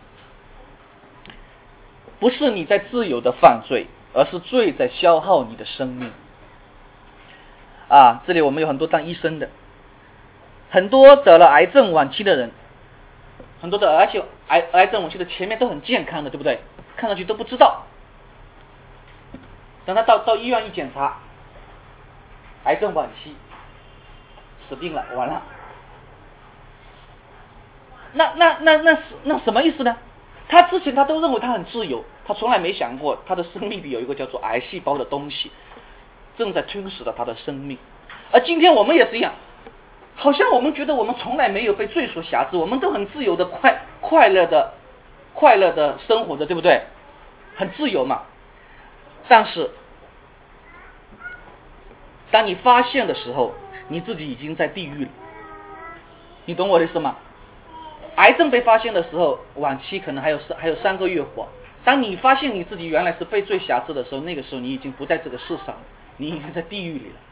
是你在自由的犯罪，而是罪在消耗你的生命。这里我们有很多当医生的， 很多得了癌症晚期的人，很多的癌症晚期的前面都很健康的，对不对？看上去都不知道，等他到医院一检查，癌症晚期，死定了，完了。那什么意思呢？他之前他都认为他很自由，他从来没想过他的生命里有一个叫做癌细胞的东西正在吞噬着他的生命。而今天我们也是一样，好像我们觉得我们从来没有被罪所辖制，我们都很自由的快乐的生活着，对不对？很自由嘛。但是当你发现的时候，你自己已经在地狱了。你懂我的意思吗？癌症被发现的时候，晚期可能还有3个月活。当你发现你自己原来是被罪辖制的时候，那个时候你已经不在这个世上了，你已经在地狱里了。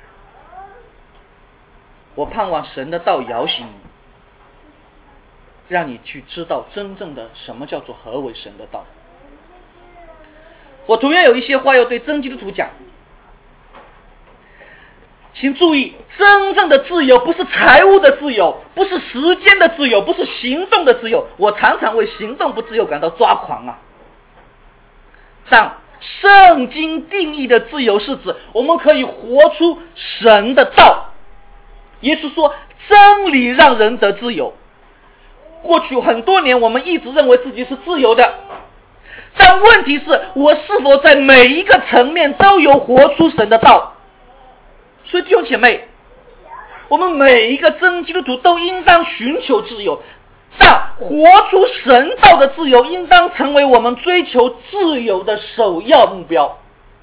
我盼望神的道摇醒你，让你去知道真正的什么叫做何为神的道。我同样有一些话要对真基督徒讲，请注意，真正的自由不是财务的自由，不是时间的自由，不是行动的自由。我常常为行动不自由感到抓狂啊！但圣经定义的自由是指我们可以活出神的道。耶稣说，真理让人得自由。过去很多年我们一直认为自己是自由的，但问题是我是否在每一个层面都有活出神的道。所以弟兄姐妹，我们每一个真基督徒都应当寻求自由，但活出神道的自由应当成为我们追求自由的首要目标。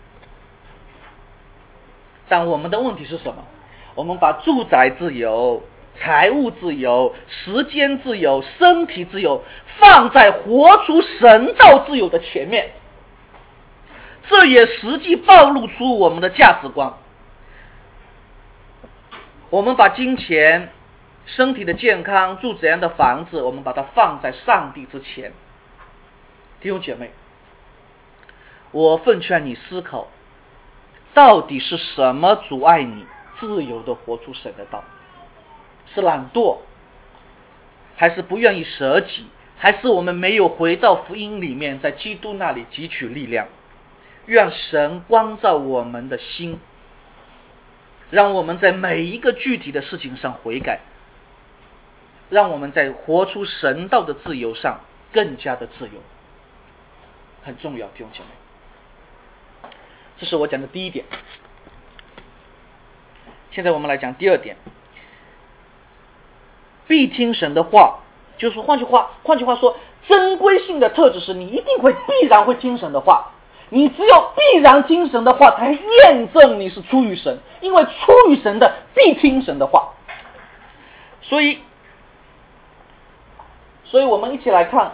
但我们的问题是什么？我们把住宅自由、财务自由、时间自由、身体自由放在活出神道自由的前面，这也实际暴露出我们的价值观。我们把金钱、身体的健康、住怎样的房子，我们把它放在上帝之前。弟兄姐妹，我奉劝你思考，到底是什么阻碍你自由的活出神的道？是懒惰，还是不愿意舍己，还是我们没有回到福音里面，在基督那里汲取力量？愿神光照我们的心，让我们在每一个具体的事情上悔改，让我们在活出神道的自由上更加的自由，很重要，弟兄姐妹。这是我讲的第一点。现在我们来讲第二点，必听神的话，就是换句话说，珍贵性的特质是你一定必然会听神的话。你只有必然听神的话，才验证你是出于神，因为出于神的必听神的话。所以我们一起来看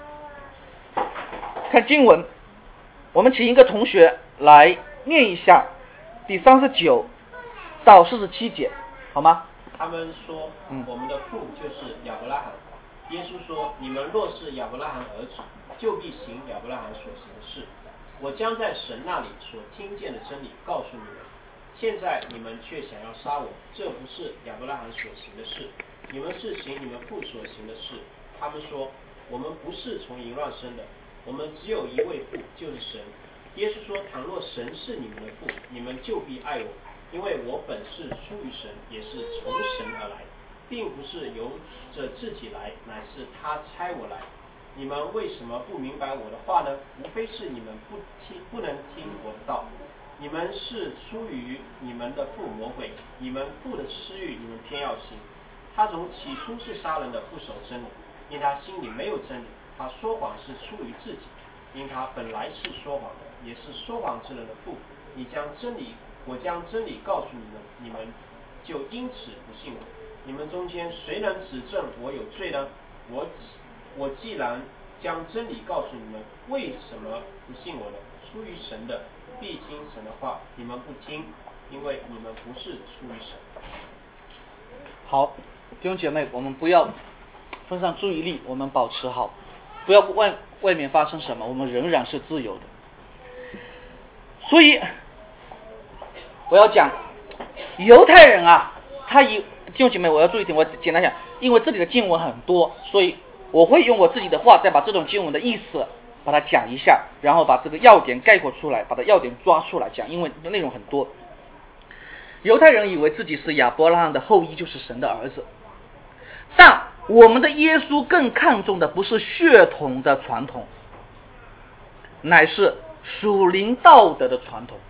经文。我们请一个同学来念一下第39到47节，好吗？ 他们说，我们的父就是亚伯拉罕。耶稣说，你们若是亚伯拉罕儿子，就必行亚伯拉罕所行的事。我将在神那里所听见的真理告诉你们，现在你们却想要杀我，这不是亚伯拉罕所行的事，你们是行你们父所行的事。他们说，我们不是从淫乱生的，我们只有一位父，就是神。耶稣说，倘若神是你们的父，你们就必爱我，因为我本是出于神，也是从神而来，并不是由着自己来，乃是他差我来。你们为什么不明白我的话呢？无非是你们不能听我的道。你们是出于你们的父魔鬼，你们父的私欲你们偏要行。他从起初是杀人的，不守真理，因他心里没有真理。他说谎是出于自己，因他本来是说谎的，也是说谎之人的父。我将真理告诉你们，你们就因此不信我。你们中间谁能指证我有罪呢？我既然将真理告诉你们，为什么不信我呢？出于神的必听神的话，你们不听，因为你们不是出于神。 好，弟兄姐妹，我们不要分散注意力，我们保持好，不要外面发生什么，我们仍然是自由的。所以我要讲犹太人啊，他以弟兄姐妹，我要注意一点，我简单讲，因为这里的经文很多，所以我会用我自己的话再把这种经文的意思把它讲一下，然后把这个要点概括出来，把它要点抓出来讲，因为内容很多。犹太人以为自己是亚伯拉罕的后裔，就是神的儿子，但我们的耶稣更看重的不是血统的传统，乃是属灵道德的传统。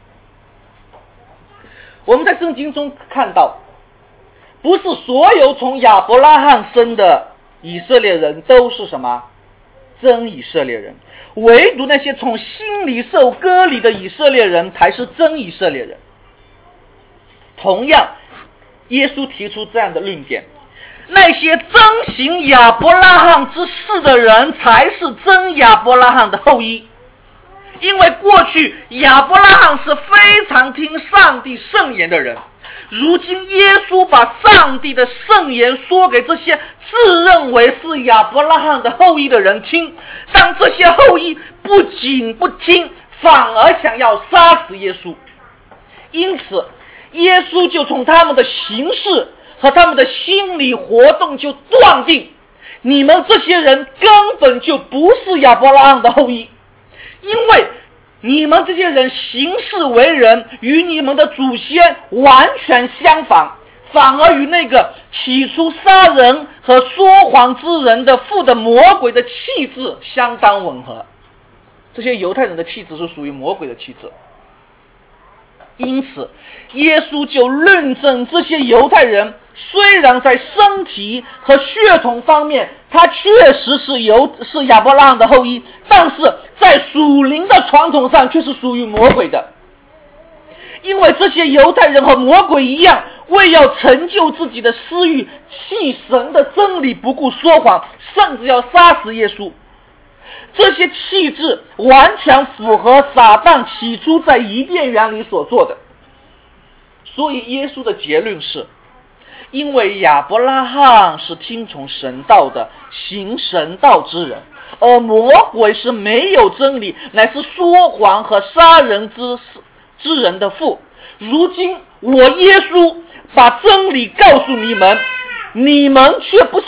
我们在圣经中看到，不是所有从亚伯拉罕生的以色列人都是什么真以色列人，唯独那些从心里受割礼的以色列人才是真以色列人。同样，耶稣提出这样的论点，那些遵行亚伯拉罕之事的人才是真亚伯拉罕的后裔。因为过去亚伯拉罕是非常听上帝圣言的人，如今耶稣把上帝的圣言说给这些自认为是亚伯拉罕的后裔的人听，但这些后裔不仅不听，反而想要杀死耶稣。因此耶稣就从他们的行事和他们的心理活动就断定，你们这些人根本就不是亚伯拉罕的后裔，因为你们这些人行事为人与你们的祖先完全相反，反而与那个起初杀人和说谎之人的父的魔鬼的气质相当吻合。这些犹太人的气质是属于魔鬼的气质，因此耶稣就论证这些犹太人虽然在身体和血统方面他确实是亚伯拉罕的后裔，但是在属灵的传统上却是属于魔鬼的。因为这些犹太人和魔鬼一样，为要成就自己的私欲，弃神的真理不顾说谎，甚至要杀死耶稣。这些气质完全符合撒旦起初在伊甸园里所做的。所以耶稣的结论是，因为亚伯拉罕是听从神道的，行神道之人，而魔鬼是没有真理，乃是说谎和杀人之人的父。如今我耶稣把真理告诉你们，你们却不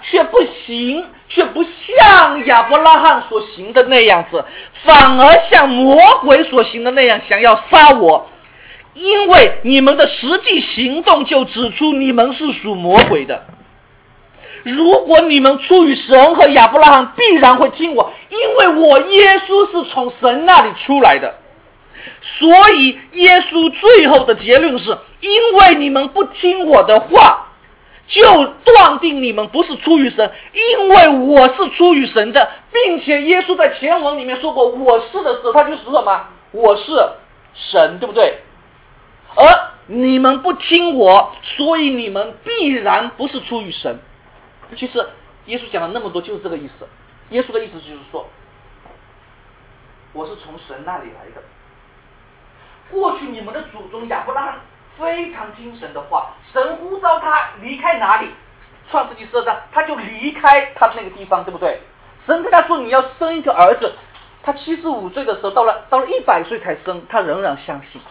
像亚伯拉罕所行的那样子，反而像魔鬼所行的那样想要杀我。因为你们的实际行动就指出你们是属魔鬼的。如果你们出于神和亚伯拉罕，必然会听我，因为我耶稣是从神那里出来的。所以耶稣最后的结论是，因为你们不听我的话，就断定你们不是出于神，因为我是出于神的。并且耶稣在前文里面说过我是的时候，他就是说什么？我是神，对不对？而你们不听我，所以你们必然不是出于神。其实耶稣讲了那么多就是这个意思。耶稣的意思就是说，我是从神那里来的。过去你们的祖宗亚伯拉罕非常听神的话，神呼召他离开哪里，创世纪12章他就离开他那个地方，对不对？神跟他说你要生一个儿子，他75岁的时候到了100岁才生，他仍然相信。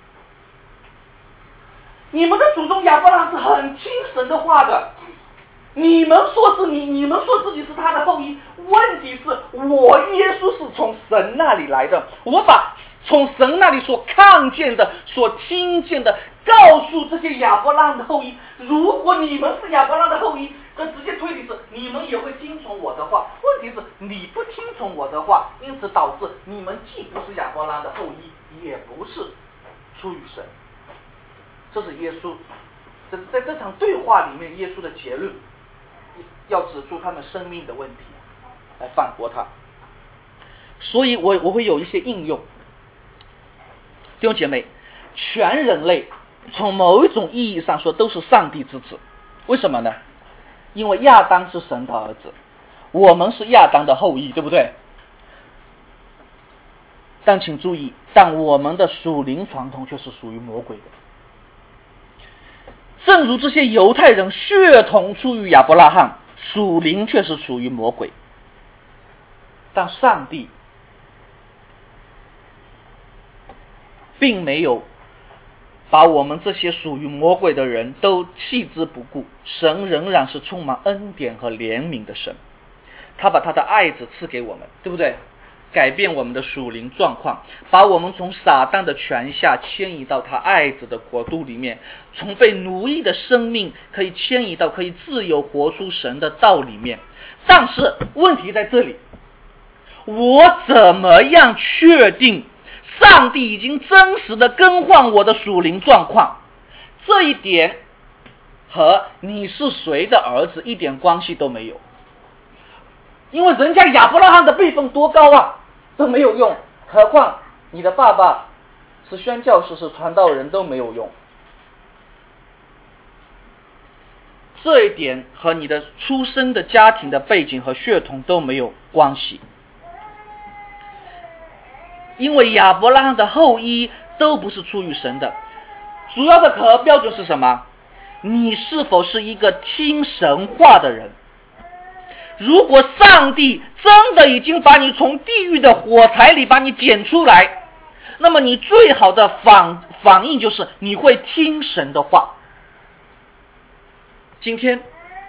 你们的祖宗亚伯拉罕是很听神的话的，你们说自己是他的后裔，问题是我耶稣是从神那里来的，我把从神那里所看见的所听见的告诉这些亚伯拉罕的后裔。如果你们是亚伯拉罕的后裔，这直接推理是你们也会听从我的话。问题是你不听从我的话，因此导致你们既不是亚伯拉罕的后裔，也不是出于神。这是耶稣在这场对话里面耶稣的结论，要指出他们生命的问题，来反驳他。所以我会有一些应用。弟兄姐妹，全人类从某一种意义上说都是上帝之子。为什么呢？因为亚当是神的儿子，我们是亚当的后裔，对不对？但请注意，但我们的属灵传统却是属于魔鬼的。正如这些犹太人血统出于亚伯拉罕，属灵却是属于魔鬼。但上帝并没有把我们这些属于魔鬼的人都弃之不顾，神仍然是充满恩典和怜悯的神。他把他的爱子赐给我们，对不对？改变我们的属灵状况，把我们从撒旦的权下迁移到他爱子的国度里面，从被奴役的生命可以迁移到可以自由活出神的道里面。但是问题在这里，我怎么样确定上帝已经真实的更换我的属灵状况？这一点和你是谁的儿子一点关系都没有，因为人家亚伯拉罕的辈分多高啊，都没有用，何况你的爸爸是宣教士，是传道人，都没有用。这一点和你的出生的家庭的背景和血统都没有关系，因为亚伯拉罕的后裔都不是出于神的。主要的考核标准是什么？你是否是一个听神话的人？如果上帝真的已经把你从地狱的火柴里把你捡出来，那么你最好的反应就是你会听神的话。今天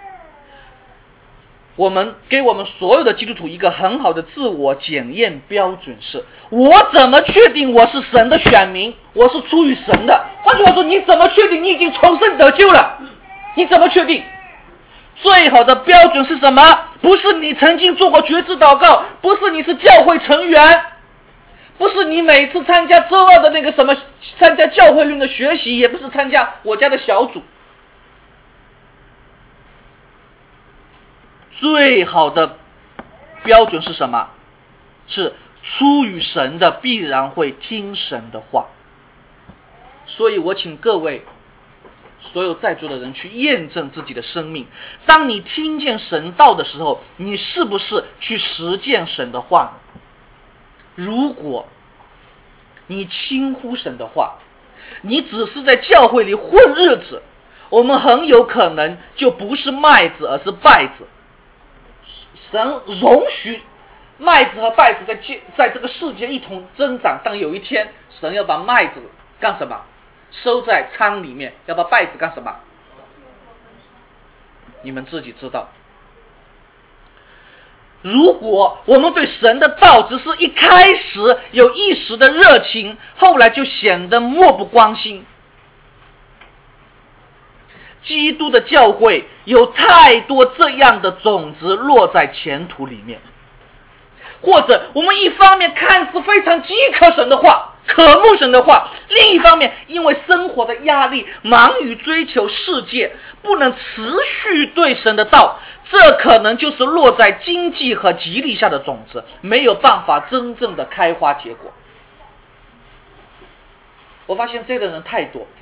我们给我们所有的基督徒一个很好的自我检验标准是：我怎么确定我是神的选民，我是出于神的？换句话说，你怎么确定你已经重生得救了？你怎么确定？最好的标准是什么？不是你曾经做过决志祷告，不是你是教会成员，不是你每次参加周二的那个什么参加教会论的学习，也不是参加我家的小组。最好的标准是什么？是出于神的必然会听神的话。所以我请各位所有在座的人去验证自己的生命，当你听见神道的时候，你是不是去实践神的话呢？如果你轻忽神的话，你只是在教会里混日子，我们很有可能就不是麦子而是稗子。神容许麦子和稗子在这个世界一同增长，但有一天神要把麦子干什么？收在仓里面，要把稗子干什么？你们自己知道。如果我们对神的道只是一开始有一时的热情，后来就显得漠不关心，基督的教会有太多这样的种子落在前途里面。或者我们一方面看似非常饥渴神的话，渴慕神的话，另一方面因为生活的压力忙于追求世界，不能持续对神的道，这可能就是落在经济和吉利下的种子，没有办法真正的开花结果。我发现这样的人太多，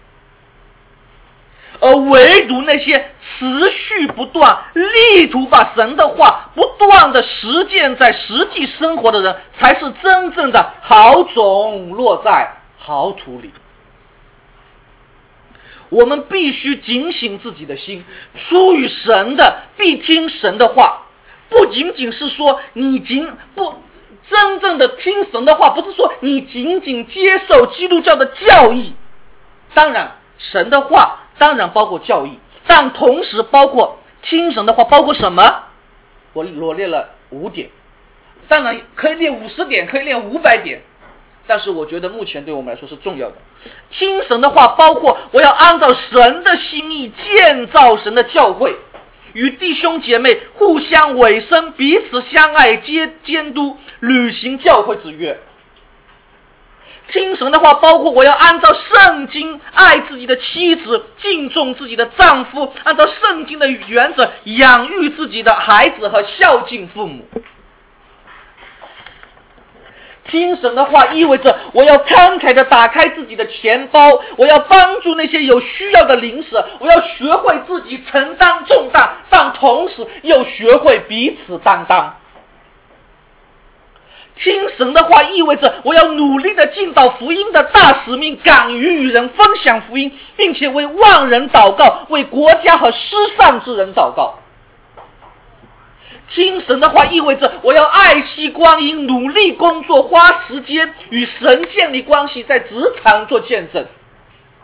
而唯独那些持续不断力图把神的话不断的实践在实际生活的人，才是真正的好种落在好土里。我们必须警醒自己的心，出于神的必听神的话，不仅仅是说真正的听神的话，不是说你仅仅接受基督教的教义，当然神的话当然包括教义，但同时包括听神的话，包括什么？我罗列了5点，当然可以列50点，可以列500点，但是我觉得目前对我们来说是重要的。听神的话包括我要按照神的心意建造神的教会，与弟兄姐妹互相委身，彼此相爱，监督，履行教会之约。听神的话包括我要按照圣经爱自己的妻子，敬重自己的丈夫，按照圣经的原则养育自己的孩子和孝敬父母。听神的话意味着我要慷慨地打开自己的钱包，我要帮助那些有需要的邻舍，我要学会自己承担重担，但同时又学会彼此担当。听神的话意味着我要努力地尽到福音的大使命，敢于与人分享福音，并且为万人祷告，为国家和失丧之人祷告。听神的话意味着我要爱惜光阴，努力工作，花时间与神建立关系，在职场做见证。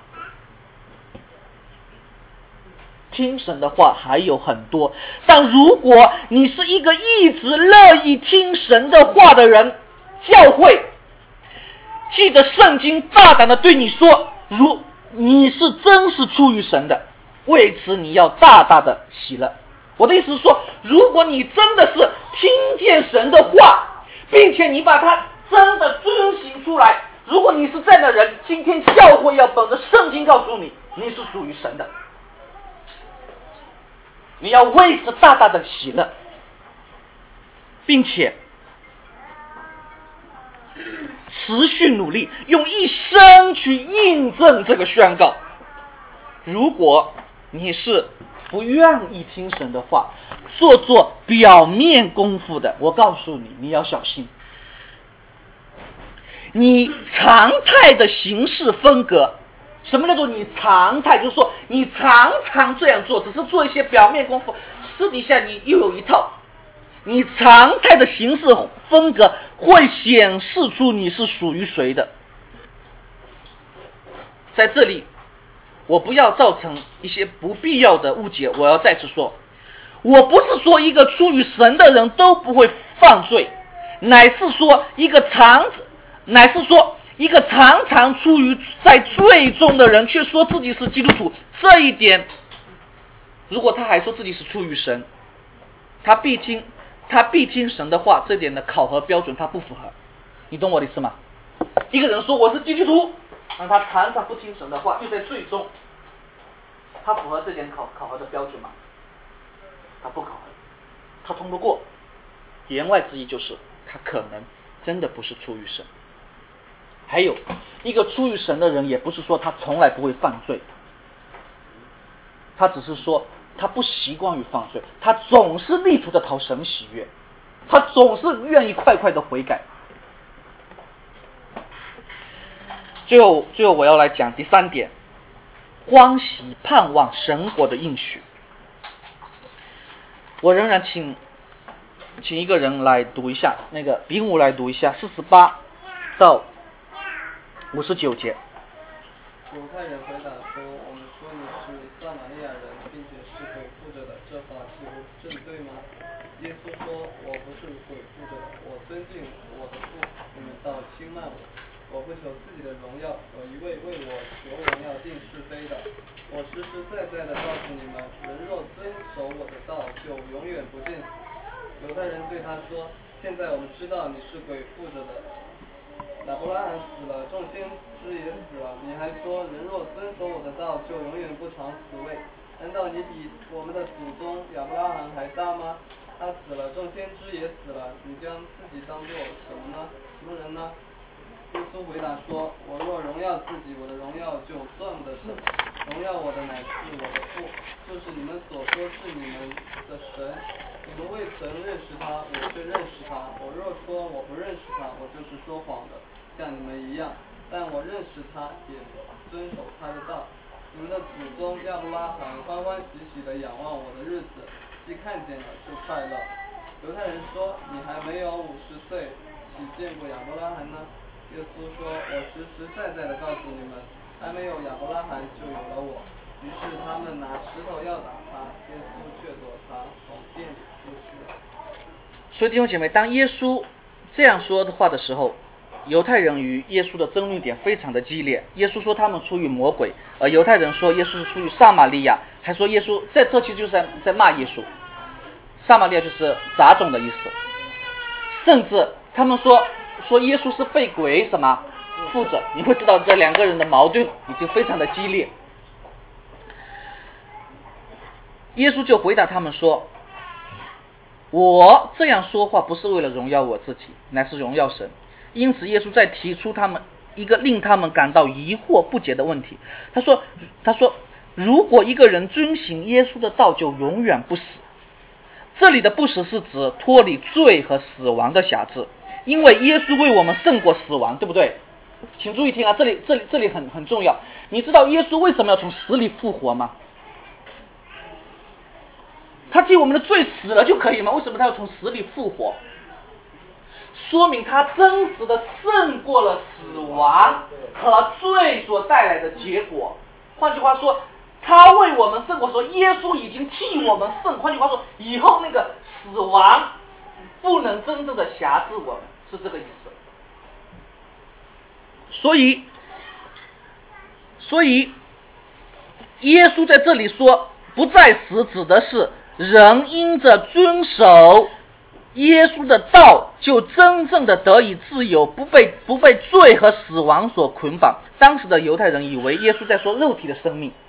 听神的话还有很多，但如果你是一个一直乐意听神的话的人，教会记得圣经大胆的对你说，如你是真是出于神的，为此你要大大的喜乐。我的意思是说，如果你真的是听见神的话，并且你把它真的遵行出来，如果你是这样的人，今天教会要本着圣经告诉你，你是属于神的，你要为此大大的喜乐，并且持续努力，用一生去印证这个宣告。如果你是不愿意听神的话，做表面功夫的，我告诉你，你要小心。你常态的行事风格，什么叫做你常态？就是说你常常这样做，只是做一些表面功夫，私底下你又有一套。你常态的行事风格会显示出你是属于谁的。在这里我不要造成一些不必要的误解，我要再次说，我不是说一个出于神的人都不会犯罪，乃是说一个常常处于在罪中的人却说自己是基督徒，这一点如果他还说自己是出于神，他必听神的话，这点的考核标准他不符合。你懂我的意思吗？一个人说我是基督徒，但他常常不听神的话，又在罪中，他符合这点考核的标准吗？他不考核，他通不过。言外之意就是他可能真的不是出于神。还有一个出于神的人，也不是说他从来不会犯罪，他只是说他不习惯于犯罪，他总是力图的讨神喜悦，他总是愿意快快的悔改。最后我要来讲第三点，欢喜盼望神国的应许。我仍然请一个人来读一下，那个丙午来读一下48到59节。 犹太人回答说：“我们说你是撒玛利亚人，并且是鬼附着的，这话岂不正对吗？”耶稣说：“我不是鬼附着的，我尊敬我的父，你们倒轻慢我。我不求自己的荣耀，有一位为我求荣耀定是非的。我实实在在的告诉你们，人若遵守我的道，就永远不见死。”犹太人对他说：“现在我们知道你是鬼附着的。亚伯拉罕死了，众先知也死了，你还说人若遵守我的道，就永远不尝死味。难道你比我们的祖宗亚伯拉罕还大吗？他死了，众先知也死了，你将自己当作什么人呢？”耶稣回答说：“我若荣耀自己，我的荣耀就算不得什么。荣耀我的乃是我的父，就是你们所说是你们的神。你们未曾认识他，我却认识他。我若说我不认识他，我就是说谎的，像你们一样。但我认识他，也遵守他的道。你们的祖宗亚伯拉罕欢欢喜喜地仰望我的日子，既看见了就快乐。”犹太人说：“你还没有50岁，岂见过亚伯拉罕呢？”耶稣说：“我实实在在的告诉你们，还没有亚伯拉罕就有了我。”于是他们拿石头要打他，耶稣却躲他，从店里出去了。 所以弟兄姐妹，当耶稣这样说的话的时候，犹太人与耶稣的争论点非常的激烈。耶稣说他们出于魔鬼，而犹太人说耶稣是出于撒玛利亚，还说耶稣这其实就是在骂耶稣。撒玛利亚就是杂种的意思，甚至他们说耶稣是被鬼什么附着。你会知道这两个人的矛盾已经非常的激烈。耶稣就回答他们说：“我这样说话不是为了荣耀我自己，乃是荣耀神。”因此耶稣在提出他们一个令他们感到疑惑不解的问题。他说如果一个人遵行耶稣的道，就永远不死。这里的不死是指脱离罪和死亡的辖制，因为耶稣为我们胜过死亡，对不对？请注意听啊，这里很重要。你知道耶稣为什么要从死里复活吗？他替我们的罪死了就可以吗？为什么他要从死里复活？说明他真实的胜过了死亡和罪所带来的结果。换句话说， 他为我们胜过，说耶稣已经替我们胜。换句话说，以后那个死亡不能真正的辖制我们，是这个意思。所以耶稣在这里说不再死，指的是人因着遵守耶稣的道，就真正的得以自由，不被罪和死亡所捆绑。当时的犹太人以为耶稣在说肉体的生命，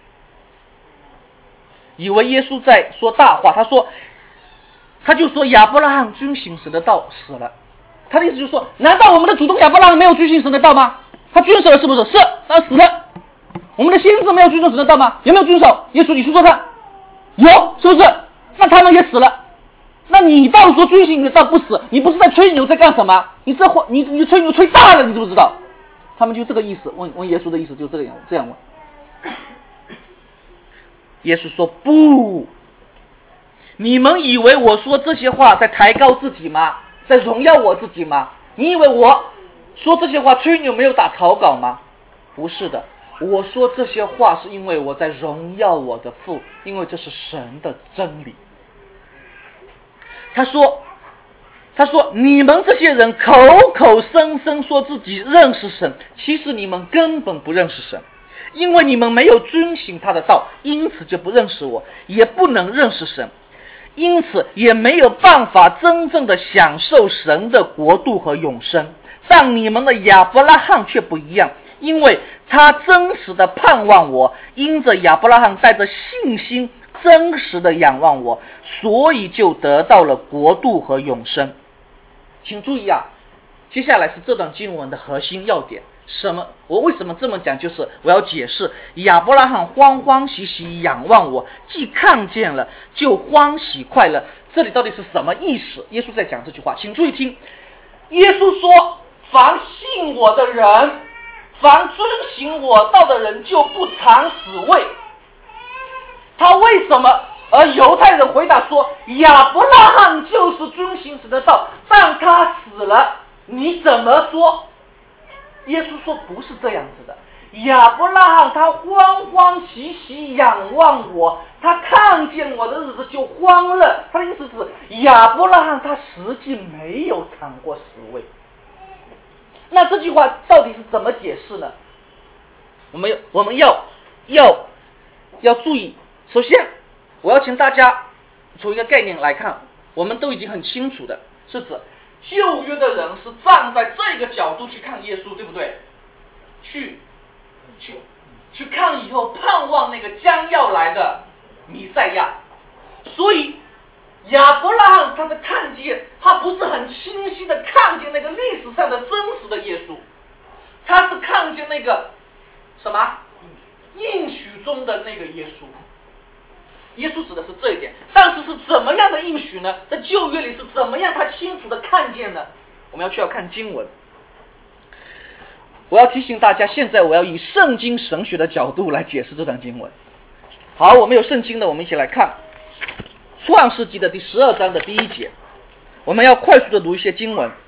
以为耶稣在说大话。他就说亚伯拉罕遵行神的道死了。他的意思就是说，难道我们的祖宗亚伯拉罕没有遵行神的道吗？他遵守了，是不是？是，他死了。我们的先知没有遵守神的道吗？有没有遵守？耶稣，你说说看，有，是不是？那他们也死了。那你倒说遵行你的道不死，你不是在吹牛，在干什么？你吹牛吹大了，你知不知道？他们就这个意思，问耶稣的意思就这样问。耶稣说不，你们以为我说这些话在抬高自己吗？在荣耀我自己吗？你以为我说这些话吹牛没有打草稿吗？不是的，我说这些话是因为我在荣耀我的父，因为这是神的真理。他说你们这些人口口声声说自己认识神，其实你们根本不认识神，因为你们没有遵行他的道，因此就不认识我，也不能认识神，因此也没有办法真正的享受神的国度和永生。但你们的亚伯拉罕却不一样，因为他真实的盼望我，因着亚伯拉罕带着信心真实的仰望我，所以就得到了国度和永生。请注意啊，接下来是这段经文的核心要点。我为什么这么讲，就是我要解释亚伯拉罕欢欢喜喜仰望我，既看见了就欢喜快乐，这里到底是什么意思？耶稣在讲这句话，请注意听。耶稣说，凡信我的人，凡遵行我道的人，就不尝死味。他为什么？而犹太人回答说，亚伯拉罕就是遵行神的道，但他死了，你怎么说？耶稣说不是这样子的，亚伯拉罕他欢欢喜喜仰望我，他看见我的日子就欢乐。他的意思是亚伯拉罕他实际没有尝过死味。那这句话到底是怎么解释呢？我们要注意。首先我要请大家从一个概念来看，我们都已经很清楚的，是指旧约的人是站在这个角度去看耶稣，对不对？去看以后，盼望那个将要来的弥赛亚。所以亚伯拉罕他的看见，他不是很清晰的看见那个历史上的真实的耶稣，他是看见那个什么应许中的那个耶稣。耶稣指的是这一点，但是怎么样的应许呢？在旧约里是怎么样他清楚的看见呢？我们要看经文。我要提醒大家，现在我要以圣经神学的角度来解释这段经文。好，我们有圣经的，我们一起来看创世纪的第12章的第1节，我们要快速的读一些经文。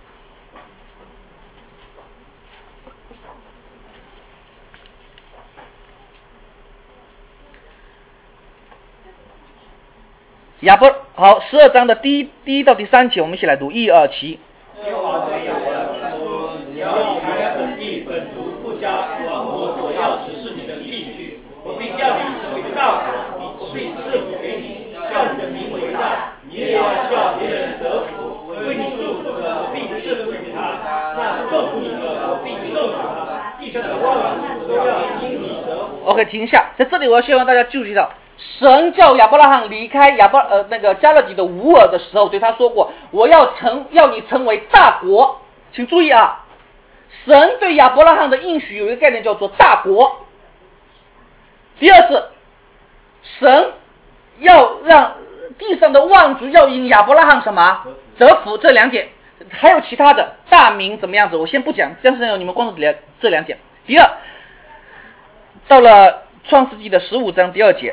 好，12章的第一到第3节，我们一起来读，1、2、7。 耶和华对亚伯拉罕说：“你要离开本地本族父家，往我所要指示你的地去。我必叫你成为大国，我必赐福给你，叫你的名为大。你也要叫别人得福。为你祝福的，我必赐福给他；那咒诅你的，我必咒诅他。地上的万族都要因你得福。” OK， 停一下，在这里我要希望大家注意到，神叫亚伯拉罕离开加勒底的乌尔的时候，对他说过，我要你成为大国。请注意啊，神对亚伯拉罕的应许有一个概念叫做大国。第二是，神要让地上的万族要因亚伯拉罕什么得福，这2点，还有其他的大名怎么样子，我先不讲，但是你们光是这2点。第二，到了创世纪的15章第2节。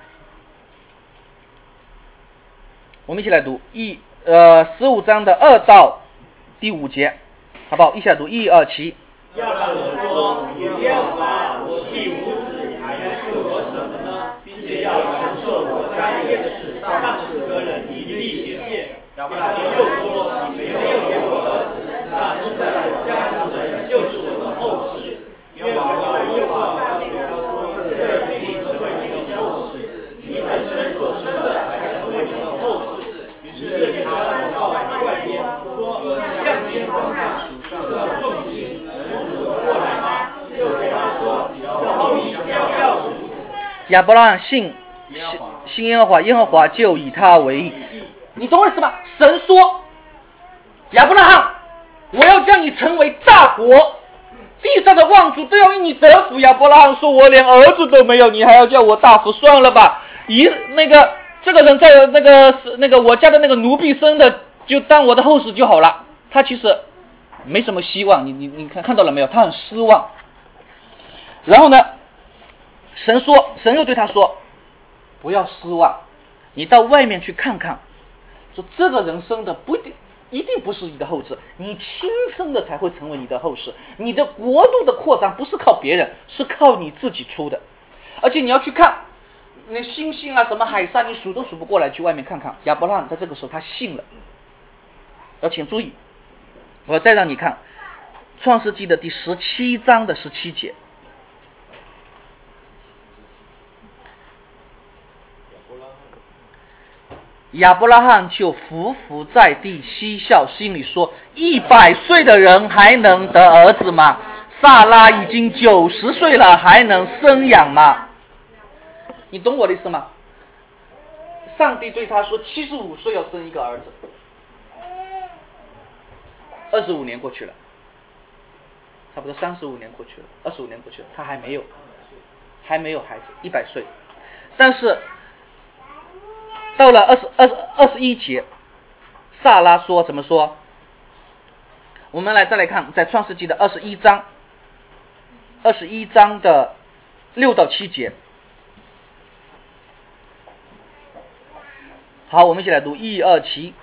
我们一起来读15章的2到第5节，好不好？一起来读，1、2、7。 亚伯说：“耶和华，我既无子，还是我什么呢？ 并且要承受我家业的事。上4个人以利显现。亚伯拉罕又说：你没有给我儿子，那住在我家中的人就是我的后世。耶和华又告诉他说：这必成为你的后世，你本身所生的才成为你的后世。于是他祷告外边说：向天观看，这众星能数得过来吗？就对他说：你的后裔将要如此。 亚伯拉罕信耶和华，耶和华就以他为义。你懂我意思吗？神说，亚伯拉罕，我要将你成为大国，地上的望族都要因你得福。亚伯拉罕说，我连儿子都没有，你还要叫我大福？算了吧，这个人在那个我家的那个奴婢生的，就当我的后世就好了。他其实没什么希望，你看到了没有？他很失望。然后呢，神又对他说，不要失望，你到外面去看看，说这个人生的一定不是你的后世，你亲生的才会成为你的后世。你的国度的扩张不是靠别人，是靠你自己出的。而且你要去看那星星啊，什么海沙，你数都数不过来，去外面看看。亚伯拉罕在这个时候他信了。要请注意，我再让你看创世纪的第17章的17节。亚伯拉罕就伏在地嬉笑，心里说：100岁的人还能得儿子吗？撒拉已经90岁了，还能生养吗？你懂我的意思吗？上帝对他说75岁要生一个儿子。25年过去了，差不多35年过去了，25年过去了，他还没有孩子，100岁。但是到了21节，撒拉说怎么说？我们再来看，在创世纪的21章的6到7节。好，我们一起来读1、2、7。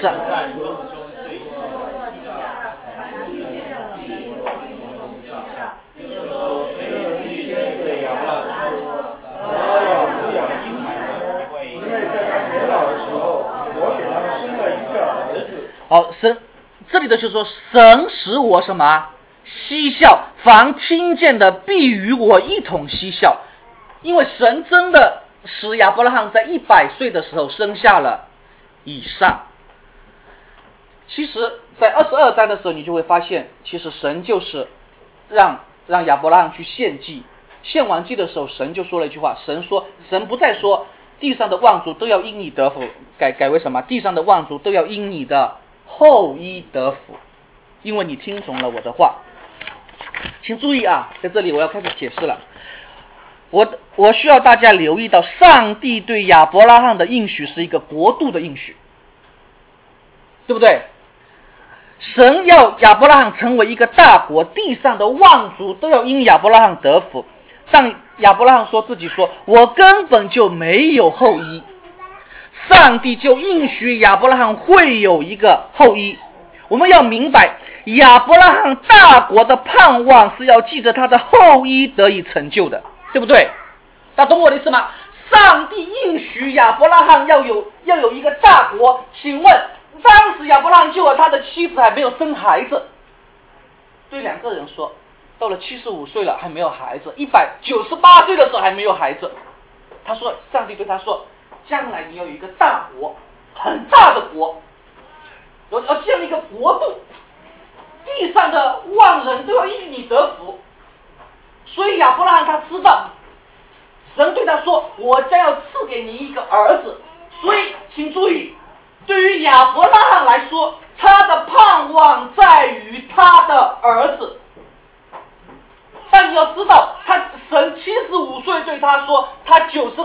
好，这里的就是说，神使我什么嬉笑，凡听见的必与我一同嬉笑。因为神真的使亚伯拉罕在100岁的时候生下了以撒。其实在22章的时候，你就会发现，其实神就是让亚伯拉罕去献祭，献完祭的时候，神就说了一句话，神不再说地上的望族都要因你得福，改为什么？地上的望族都要因你的后裔得福，因为你听从了我的话。请注意啊，在这里我要开始解释了。我需要大家留意到，上帝对亚伯拉罕的应许是一个国度的应许，对不对？神要亚伯拉罕成为一个大国，地上的望族都要因亚伯拉罕得福。但亚伯拉罕自己说，我根本就没有后裔，上帝就应许亚伯拉罕会有一个后裔。我们要明白，亚伯拉罕大国的盼望是要记着他的后裔得以成就的，对不对？大家懂我的意思吗？上帝应许亚伯拉罕要有一个大国，请问当时亚伯拉罕就和他的妻子还没有生孩子，对2个人说，到了75岁了还没有孩子，198岁的时候还没有孩子。他说，上帝对他说，将来你要有一个大国，很大的国，要建立一个国度，地上的万人都要因你得福。所以亚伯拉罕他知道，神对他说，我将要赐给你一个儿子。所以请注意，对于亚伯拉罕来说，他的盼望在于他的儿子。但你要知道，神75岁对他说，他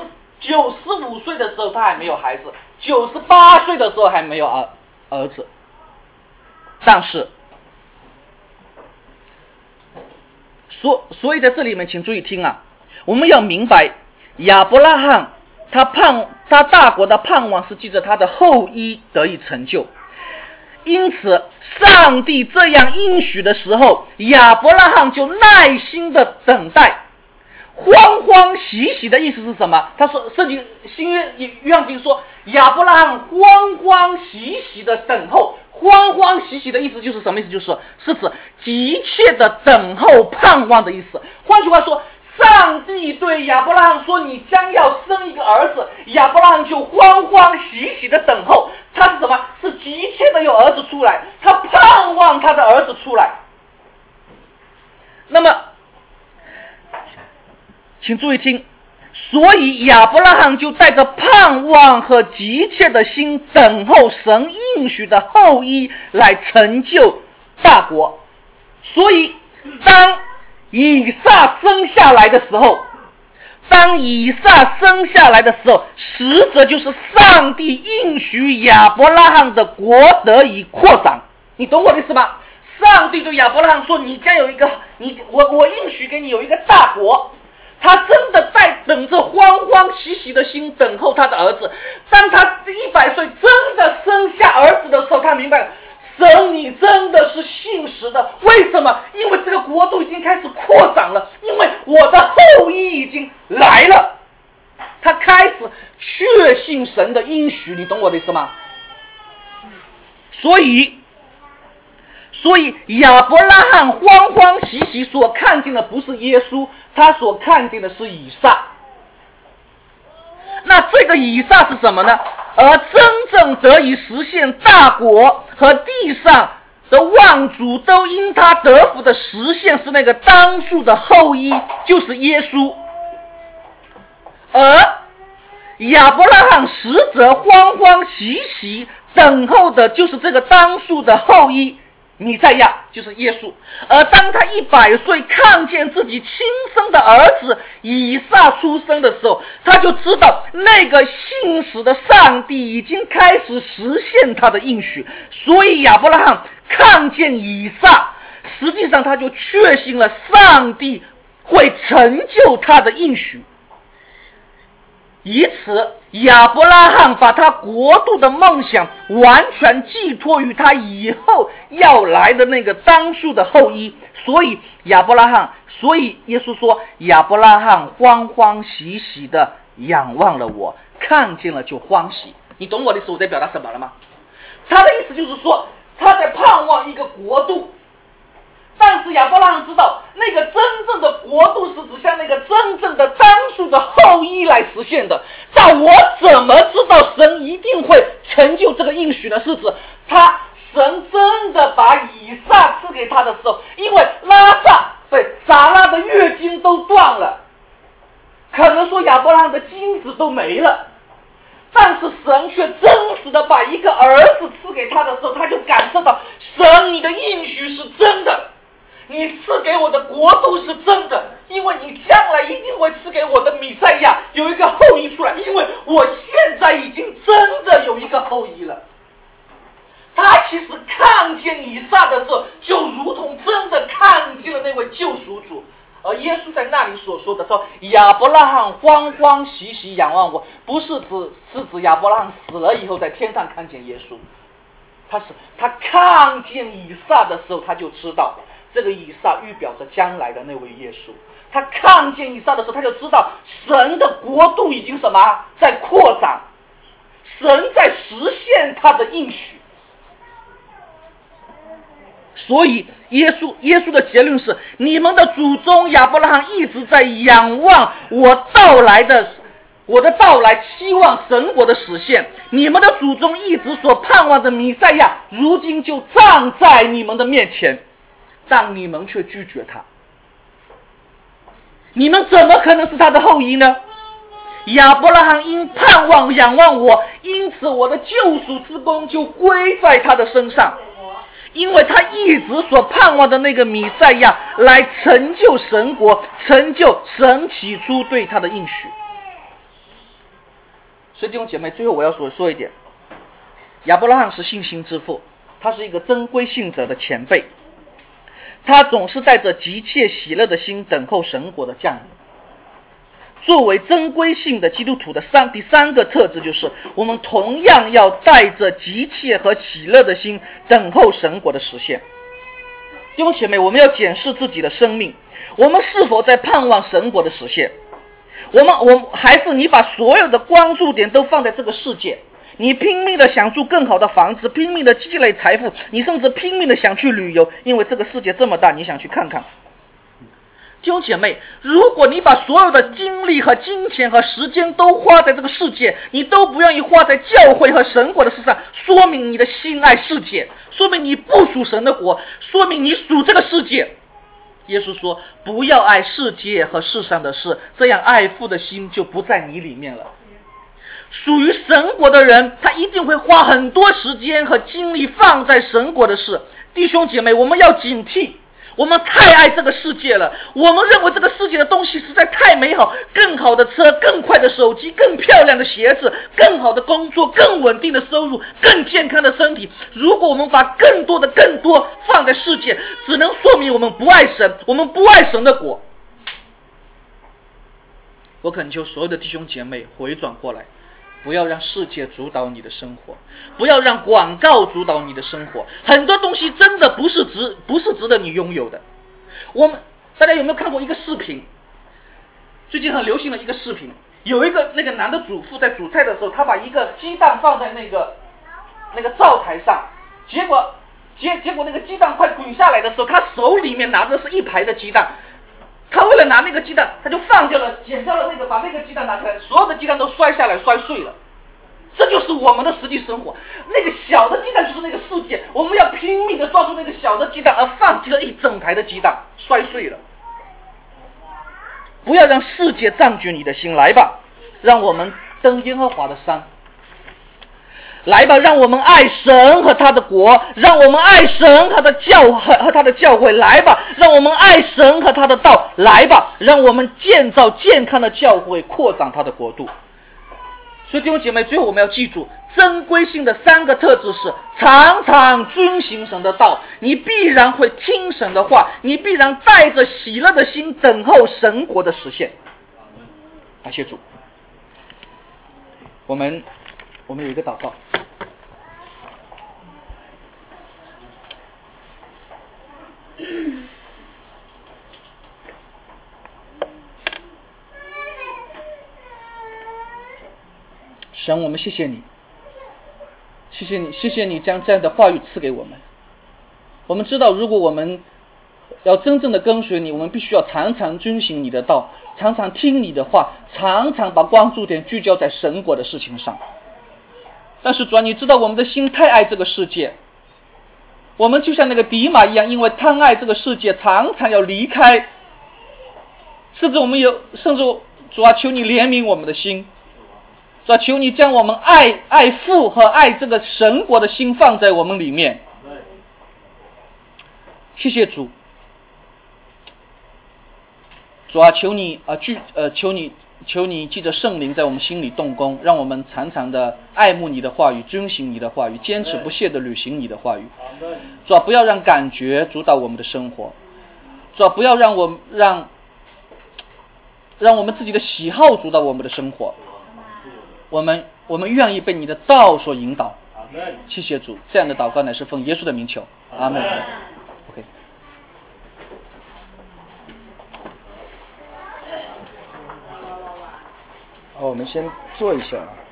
95岁的时候他还没有孩子，98岁的时候还没有儿子。但是所以在这里面请注意听啊，我们要明白，亚伯拉罕他大国的盼望是记着他的后裔得以成就。因此上帝这样应许的时候，亚伯拉罕就耐心的等待。 欢欢喜喜的意思是什么？他说，圣经新约翰经说，亚伯拉罕欢欢喜喜的等候。欢欢喜喜的意思就是什么意思？就是指急切的等候盼望的意思。换句话说，上帝对亚伯拉罕说，你将要生一个儿子，亚伯拉罕就欢欢喜喜的等候。他是什么？是急切的有儿子出来，他盼望他的儿子出来。那么请注意听，所以亚伯拉罕就带着盼望和急切的心等候神应许的后裔来成就大国。所以当以撒生下来的时候，实则就是上帝应许亚伯拉罕的国得以扩展。你懂我的意思吗？上帝对亚伯拉罕说，你将有一个我应许给你有一个大国。他真的在等着欢欢喜喜的心等候他的儿子。当他100岁真的生下儿子的时候，他明白神你真的是信实的。为什么？因为这个国度已经开始扩展了，因为我的后裔已经来了。他开始确信神的应许，你懂我的意思吗？所以亚伯拉罕欢欢喜喜所看见的不是耶稣，他所看见的是以撒。那这个以撒是什么呢？而真正得以实现大国和地上的万族都因他得福的实现，是那个当数的后裔，就是耶稣。而亚伯拉罕实则欢欢喜喜等候的就是这个当数的后裔弥赛亚，就是耶稣。而当他100岁看见自己亲生的儿子以撒出生的时候，他就知道那个信实的上帝已经开始实现他的应许。所以亚伯拉罕看见以撒，实际上他就确信了上帝会成就他的应许。以此亚伯拉罕把他国度的梦想完全寄托于他以后要来的那个当数的后裔。所以耶稣说，亚伯拉罕欢欢喜喜的仰望了我，看见了就欢喜。你懂我的意思？我在表达什么了吗？他的意思就是说，他在盼望一个国度，但是亚伯拉罕知道那个真正的国度是指向那个真正的当数的后裔来实现的。但我怎么知道神一定会成就这个应许呢？是指神真的把以撒赐给他的时候，因为撒拉的月经都断了，可能说亚伯拉罕的精子都没了，但是神却真实的把一个儿子赐给他的时候，他就感受到神你的应许是真的，你赐给我的国度是真的，因为你将来一定会赐给我的弥赛亚有一个后裔出来，因为我现在已经真的有一个后裔了。他其实看见以撒的时候，就如同真的看见了那位救赎主。而耶稣在那里所说的说，亚伯拉罕欢欢喜喜仰望我，不是指亚伯拉罕死了以后在天上看见耶稣，他看见以撒的时候，他就知道这个以撒预表着将来的那位耶稣。他看见以撒的时候，他就知道神的国度已经什么在扩展，神在实现他的应许。所以耶稣的结论是，你们的祖宗亚伯拉罕一直在仰望我的到来，期望神国的实现。你们的祖宗一直所盼望的弥赛亚，如今就站在你们的面前，但你们却拒绝他。你们怎么可能是他的后裔呢？亚伯拉罕因盼望仰望我，因此我的救赎之功就归在他的身上，因为他一直所盼望的那个弥赛亚来成就神国，成就神起初对他的应许。所以弟兄姐妹，最后我要说一点，亚伯拉罕是信心之父，他是一个珍贵信者的前辈，他总是带着急切喜乐的心等候神国的降临。作为珍贵性的基督徒的第三个特质，就是我们同样要带着急切和喜乐的心等候神国的实现。 弟兄姐妹，我们要检视自己的生命，我们是否在盼望神国的实现？还是你把所有的关注点都放在这个世界，你拼命的想住更好的房子，拼命的积累财富，你甚至拼命的想去旅游，因为这个世界这么大，你想去看看。弟兄姐妹，如果你把所有的精力和金钱和时间都花在这个世界，你都不愿意花在教会和神国的事上，说明你的心爱世界，说明你不属神的国，说明你属这个世界。耶稣说，不要爱世界和世上的事，这样爱父的心就不在你里面了。属于神国的人，他一定会花很多时间和精力放在神国的事。弟兄姐妹，我们要警惕，我们太爱这个世界了，我们认为这个世界的东西实在太美好，更好的车，更快的手机，更漂亮的鞋子，更好的工作，更稳定的收入，更健康的身体。如果我们把更多放在世界，只能说明我们不爱神，我们不爱神的国。我恳求所有的弟兄姐妹回转过来，不要让世界主导你的生活，不要让广告主导你的生活。很多东西真的不是值得你拥有的。大家有没有看过一个视频？最近很流行的一个视频，有一个那个男的主妇在煮菜的时候，他把一个鸡蛋放在那个灶台上，结果那个鸡蛋快滚下来的时候，他手里面拿的是一排的鸡蛋。他为了拿那个鸡蛋，他就剪掉了把那个鸡蛋拿起来，所有的鸡蛋都摔下来摔碎了。这就是我们的实际生活。那个小的鸡蛋就是那个世界，我们要拼命的抓住那个小的鸡蛋，而放弃了一整排的鸡蛋，摔碎了。不要让世界占据你的心，来吧，让我们登耶和华的山。来吧，让我们爱神和他的国，让我们爱神和他的教会。来吧，让我们爱神和他的道。来吧，让我们建造健康的教会，扩展他的国度。所以弟兄姐妹，最后我们要记住珍贵性的3个特质是：常常遵行神的道，你必然会听神的话，你必然带着喜乐的心等候神国的实现。感谢主。我们有一个祷告。神，我们谢谢你，谢谢你将这样的话语赐给我们。我们知道，如果我们要真正的跟随你，我们必须要常常遵行你的道，常常听你的话，常常把关注点聚焦在神国的事情上。但是主啊，你知道我们的心太爱这个世界，我们就像那个迪马一样，因为贪爱这个世界，常常要离开，甚至主啊，求你怜悯我们的心，主啊，求你将我们爱父和爱这个神国的心放在我们里面。谢谢主，主啊，求你记着圣灵在我们心里动工，让我们常常的爱慕你的话语，遵行你的话语，坚持不懈的履行你的话语。主啊，不要让感觉主导我们的生活，主啊，不要让我们自己的喜好主导我们的生活。我们愿意被你的道所引导。谢谢主，这样的祷告乃是奉耶稣的名求，阿们。OK。 好，我们先坐一下。